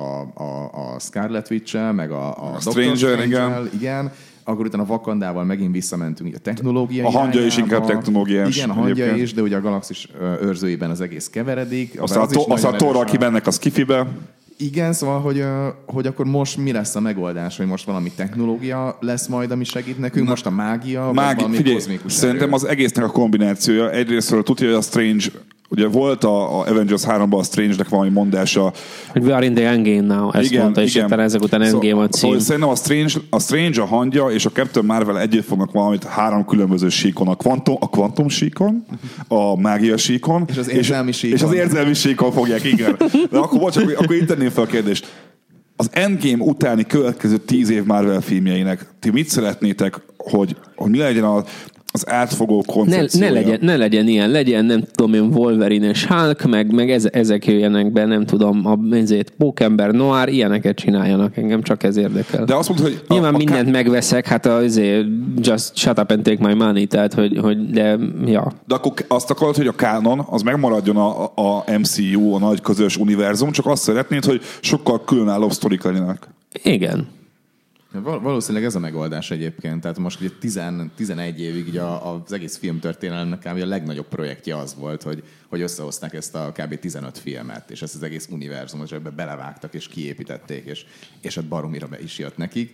a Scarlet Witch-el, meg a Stranger, igen. Akkor utána a Wakandával megint visszamentünk a technológia A hangja is inkább technológiás. Igen, a hangja is, de ugye a galaxis őrzőiben az egész keveredik. Aztán a Thor, aki bennek a skifibe. Igen, szóval, hogy akkor most mi lesz a megoldás, hogy most valami technológia lesz majd, ami segít nekünk, most a mágia, vagy valami kozmikus szerintem erő. Az egésznek a kombinációja. Egyrésztről tudja, hogy a Strange, ugye volt a Avengers 3-ban a Strange-nek valami mondása. Hogy we are in the endgame now, ezt mondta, és utána ezek után endgame a cím. Szóval szerintem a Strange, a hangja és a Captain Marvel együtt fognak valamit 3 különböző síkon. A kvantum síkon, a mágia síkon, és az érzelmi síkon. És az érzelmi síkon fogják, igen. De akkor itt tenném fel a kérdést. Az Endgame utáni következő 10 év Marvel filmjeinek ti mit szeretnétek, hogy mi legyen az átfogó koncepciója? Ne legyen ilyen, legyen nem tudom én Wolverine és Hulk, meg ezek jöjjenek be, nem tudom, Pókember, Noir, ilyeneket csináljanak, engem csak ez érdekel. De azt mondod, hogy nyilván mindent megveszek, hát just shut up and take my money, tehát hogy de ja. De akkor azt akarod, hogy a kánon az megmaradjon a MCU, a nagy közös univerzum, csak azt szeretnéd, hogy sokkal különállóbb sztorik legyenek. Igen. Valószínűleg ez a megoldás egyébként. Tehát most ugye 11 évig ugye az egész filmtörténelemnek a legnagyobb projektje az volt, hogy összehozták ezt a kb. 15 filmet, és ezt az egész univerzumot, és ebbe belevágtak, és kiépítették, és hát baromira be is jött nekik.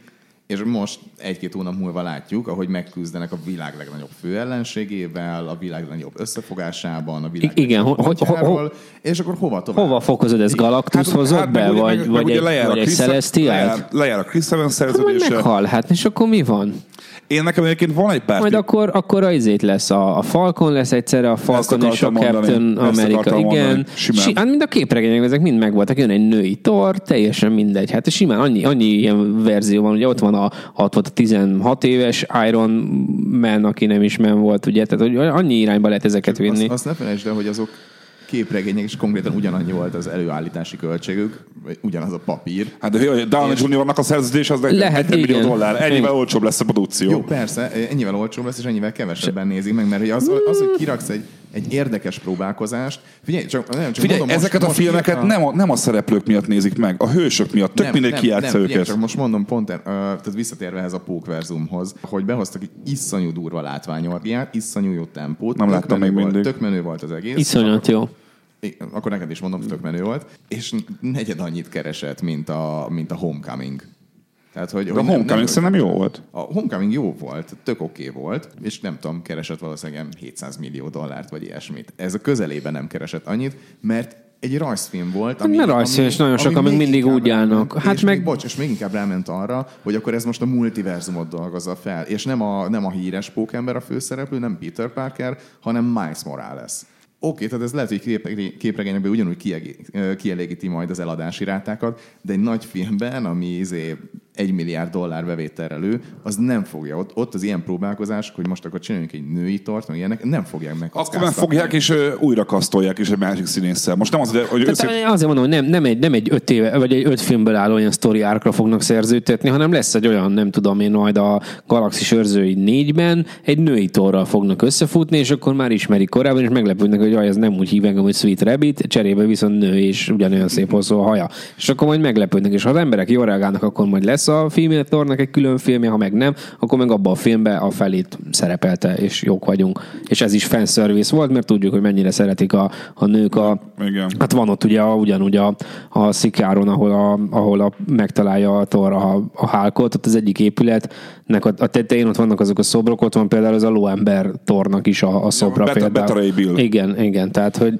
És most 1-2 hónap múlva látjuk, ahogy megküzdenek a világ legnagyobb főellenségével, a világ legnagyobb összefogásában, a világ legnagyobb és akkor hova tovább? Hova fokozod ezt? Galactus hozott be? Vagy egy Celestiát? Lejár a Chris Evans szerződése. Meghal, hát és akkor mi van? Én nekem egyébként van egy pár... Majd akkor a izét lesz, a Falcon lesz egyszerre, a Falcon és a Captain America. Igen. Hát mind a képregények, ezek mind megvoltak. Jön egy női Thor, teljesen mindegy. Hát simán annyi ilyen verzió van. Ugye ott van a 16 éves Iron Man, aki nem is Man volt, ugye? Tehát hogy annyi irányba lehet ezeket vinni. Azt ne felejtsd el, hogy azok képregények, és konkrétan ugyanannyi volt az előállítási költségük, vagy ugyanaz a papír. Hát de Downey Jr.-nak a szerződés az lehet, $1 millió. Ennyivel olcsóbb lesz a produkció. Jó, persze, ennyivel olcsóbb lesz, és ennyivel kevesebben nézik meg, mert az hogy kiraksz egy érdekes próbázást. Figyelj, mondom, ezeket a filmeket nem a szereplők miatt nézik meg, a hősök miatt. Tök mindegy kijátsza őket. Csak most mondom pont, tehát visszatérve ehhez a pókverzumhoz, hogy behoztak egy iszonyú durva látványorgiát, iszonyú jó tempót. Nem láttam még mindig. Tök menő volt az egész. Iszonyat jó. Akkor neked is mondom, tök menő volt. És negyed annyit keresett, mint a Homecoming. Tehát, hogy a Homecoming szerintem jó volt. A Homecoming jó volt, tök oké volt, és nem tudom, keresett valószínűleg $700 millió vagy ilyesmit. Ez a közelében nem keresett annyit, mert egy rajzfilm volt, ami rajzfilm, és nagyon sokan még mindig úgy állnak. Hát és még inkább ráment arra, hogy akkor ez most a multiverzumot dolgozza fel, és nem a híres pókember a főszereplő, nem Peter Parker, hanem Miles Morales. Oké, tehát ez lehet, hogy képregényekben ugyanúgy kielégíti majd az eladási rátákat, de egy nagy filmben, ami $1 milliárd bevételre elő, az nem fogja. Ott az ilyen próbálkozások, hogy most akkor csináljunk egy női Thort, meg ilyenek, nem fogják meg. Akkor megfogják és újra kasztolják is egy másik színésszel. Most nem az, hogy azért mondom, hogy nem egy 5 éve, vagy egy 5 filmből álló olyan sztori árkra fognak szerződtetni, hanem lesz egy olyan, nem tudom én, majd a Galaxis őrzői 4-ben egy női Thorral fognak összefutni, és akkor már ismerik korábban, és meglepődnek, hogy ez nem úgy hív engem, hogy Sweet Rabbit, cserébe viszont nő, és ugyanolyan szép hosszú a haja. És akkor majd meglepődnek, és ha az emberek jól reagálnak, akkor majd lesz a Female Thornak egy külön filmje, ha meg nem, akkor meg abban a filmben a felét szerepelte, és jók vagyunk. És ez is fanservice volt, mert tudjuk, hogy mennyire szeretik a nők Igen. Hát van ott ugye ugyanúgy a szikáron, ahol megtalálja a Thor a Hulkot, ott az egyik épületnek a tetején ott vannak azok a szobrok, ott van például az a Lóember Thornak is a szobra például. Beta Ray Bill. Igen, tehát hogy...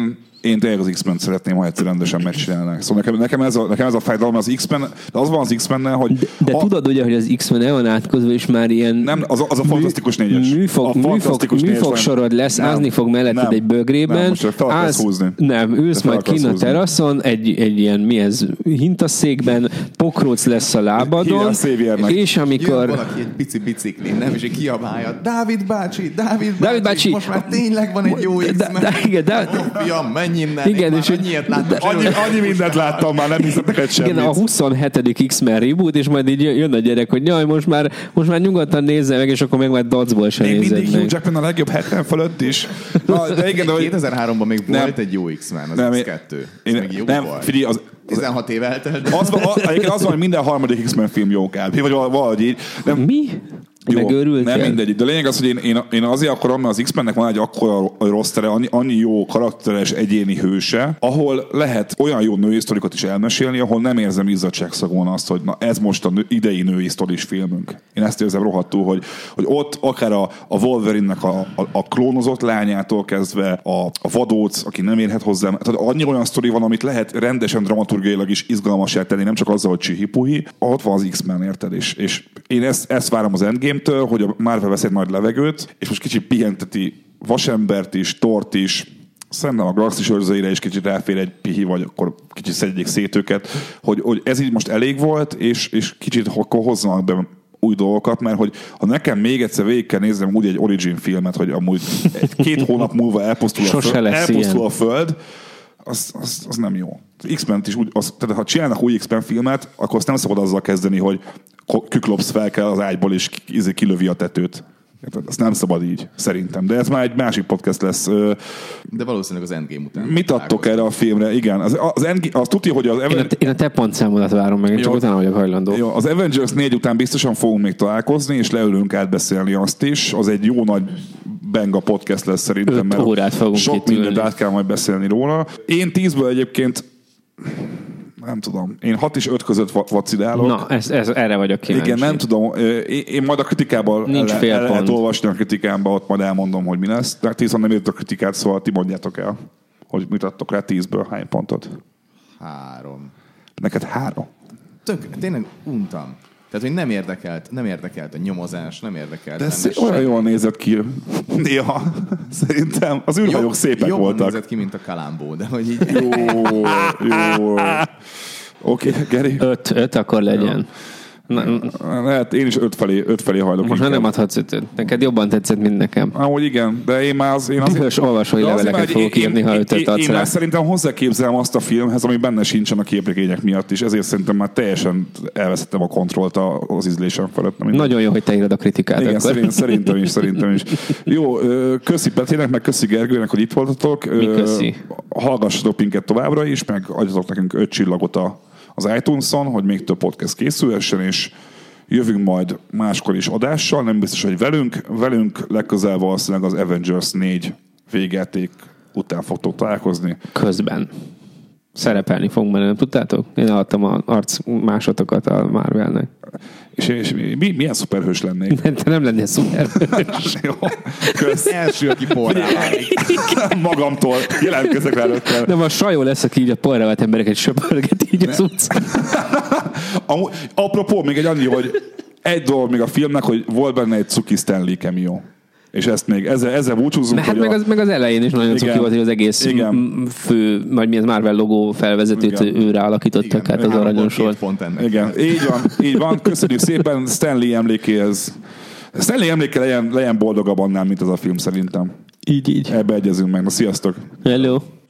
Én tényleg az X-Men szeretném, ha egyszer rendesen megcsinálnák. Szóval nekem ez a fájdalom az X-Men, de az van az X-mennel, hogy... De tudod ugye, hogy az X-Men el van átkozva, és már ilyen... Nem, az a Fantasztikus 4-es. Műfog sorod lesz, ázni fog melletted egy bögrében. Ülsz majd kinn a teraszon, egy ilyen, mi ez, hintaszékben, pokróc lesz a lábadon, és amikor... Jön valaki egy pici biciklin, nem, és kiabálja, Dávid bácsi, most már tényleg van egy jó X-Men. Fiam, menj innen. Igen, és annyi mindent láttam már, nem hiszek neked semmit. Igen, a 27. X-Men reboot, és majd így jön a gyerek, hogy jaj, most már nyugodtan nézze meg, és akkor meg már dodgeball sem nézed meg. Még mindig Hugh Jackman a legjobb 70 fölött is. De igen, de 2003-ban még volt egy jó X-Men, az X2. Még jó volt. Figyelj, 16 év eltelt. Az van, hogy minden harmadik X-Men film jó kb. Vagy valahogy így. Mi? Jó, megőrültél? Nem mindegy. De lényeg az, hogy én azért akarom, mert az X-Mennek van egy akkora rosztere, annyi jó karakteres egyéni hőse, ahol lehet olyan jó női sztorikat is elmesélni, ahol nem érzem izzadságszagon azt, hogy na ez most a idei női sztoris filmünk. Én ezt érzem rohadtul, hogy ott akár a Wolverine-nek a klónozott lányától kezdve a vadóc, aki nem érhet hozzám. Tehát annyi olyan sztori van, amit lehet rendesen dramaturgiailag is izgalmassá tenni, nem csak azzal, hogy csihi-puhi. Ott van az X-Men, érted? És én ezt várom az Endgame-től, hogy a Marvel vesz egy nagy levegőt, és most kicsit pihenteti Vasembert is, Thort is, szerintem a Galaxis őrzőire is kicsit ráfér egy pihi, vagy akkor kicsit szedjék szét őket, hogy ez így most elég volt, és kicsit akkor hozzanak be új dolgokat, mert hogy ha nekem még egyszer végig kell néznem úgy egy origin filmet, hogy amúgy 2 hónap múlva elpusztul a Föld, az nem jó. X-Men-t is tehát ha csinálnak új X-Men filmet, akkor azt nem szabad azzal kezdeni, hogy Kyklopsz fel kell az ágyból, és kilövi a tetőt. Azt nem szabad így, szerintem. De ez már egy másik podcast lesz. De valószínűleg az Endgame után. Mit adtok erre a filmre? Igen. Az Endgame, azt tudja, hogy Én a te pontszámodat várom meg, csak utána vagyok hajlandó. Jó, az Avengers 4 után biztosan fogunk még találkozni, és leülünk átbeszélni azt is. Az egy jó nagy benga podcast lesz szerintem, 5 órát fogunk sok mindent át kell majd beszélni róla. Én 10-ből egyébként nem tudom. Én 6 és 5 között vacilálok. Na, erre vagyok kíváncsi. Igen, nem tudom. Én majd a kritikában el lehet olvasni a kritikámban, ott majd elmondom, hogy mi lesz. De 10 nem írt a kritikát, szóval ti mondjátok el, hogy mit adtok rá 10-ből hány pontot. 3. Neked 3? Tényleg untam. Tehát, hogy nem érdekelt a nyomozás, nem érdekelt. De ez olyan jól nézett ki néha. Szerintem az űrhajók szépek jobban voltak. Jobban nézett ki, mint a Columbo, de hogy így... Jó. Oké, Geri. 5 akkor legyen. Jó. Lehet, én is 5 felé hajlok. Most nem adhatsz 5-öt. Neked jobban tetszett, mint nekem. Ahogy igen, de én már dühös olvasói leveleket fogok írni, ha 5-öt adsz rá. Én szerintem hozzáképzelem azt a filmhez, ami benne sincsen a képregények miatt is, ezért szerintem már teljesen elveszettem a kontrollt az ízlésem felett. Nagyon jó, hogy te írod a kritikát. Igen, szerintem is. Jó, köszi Petinek, meg köszi Gergőnek, hogy itt voltatok. Mi köszi? Hallgassatok minket továbbra is, meg adjatok nekünk 5 csillagot az iTunes-on, hogy még több podcast készülhessen, és jövünk majd máskor is adással, nem biztos, hogy velünk legközelebb valószínűleg az Avengers 4 végjáték után fogtok találkozni. Közben. Szerepelni fogunk benne, nem tudtátok? Én adtam az arc másotokat a Marvelnek. És milyen szuperhős lennék? Te nem lennél szuperhős. Jó, kösz. Első, aki porrá válik. Magamtól jelentkezek előttem. Nem, a sajó lesz, aki így a porrá vált embereket söpörget így az utcán. Apropó, még egy annyi, hogy egy dolog még a filmnek, hogy volt benne egy cuki Stanley cameo. És ezt még ezzel búcsúzunk. Hát meg az elején is nagyon cuki volt, hogy az egész fő, vagy milyen Marvel logó felvezetőt őre alakítottak, hát az aranyos volt. Igen, így van. Köszönjük szépen Stanley emlékéhez. Stanley emléke legyen boldogabb annál, mint az a film szerintem. Így. Ebbe egyezünk meg. Na, sziasztok! Hello!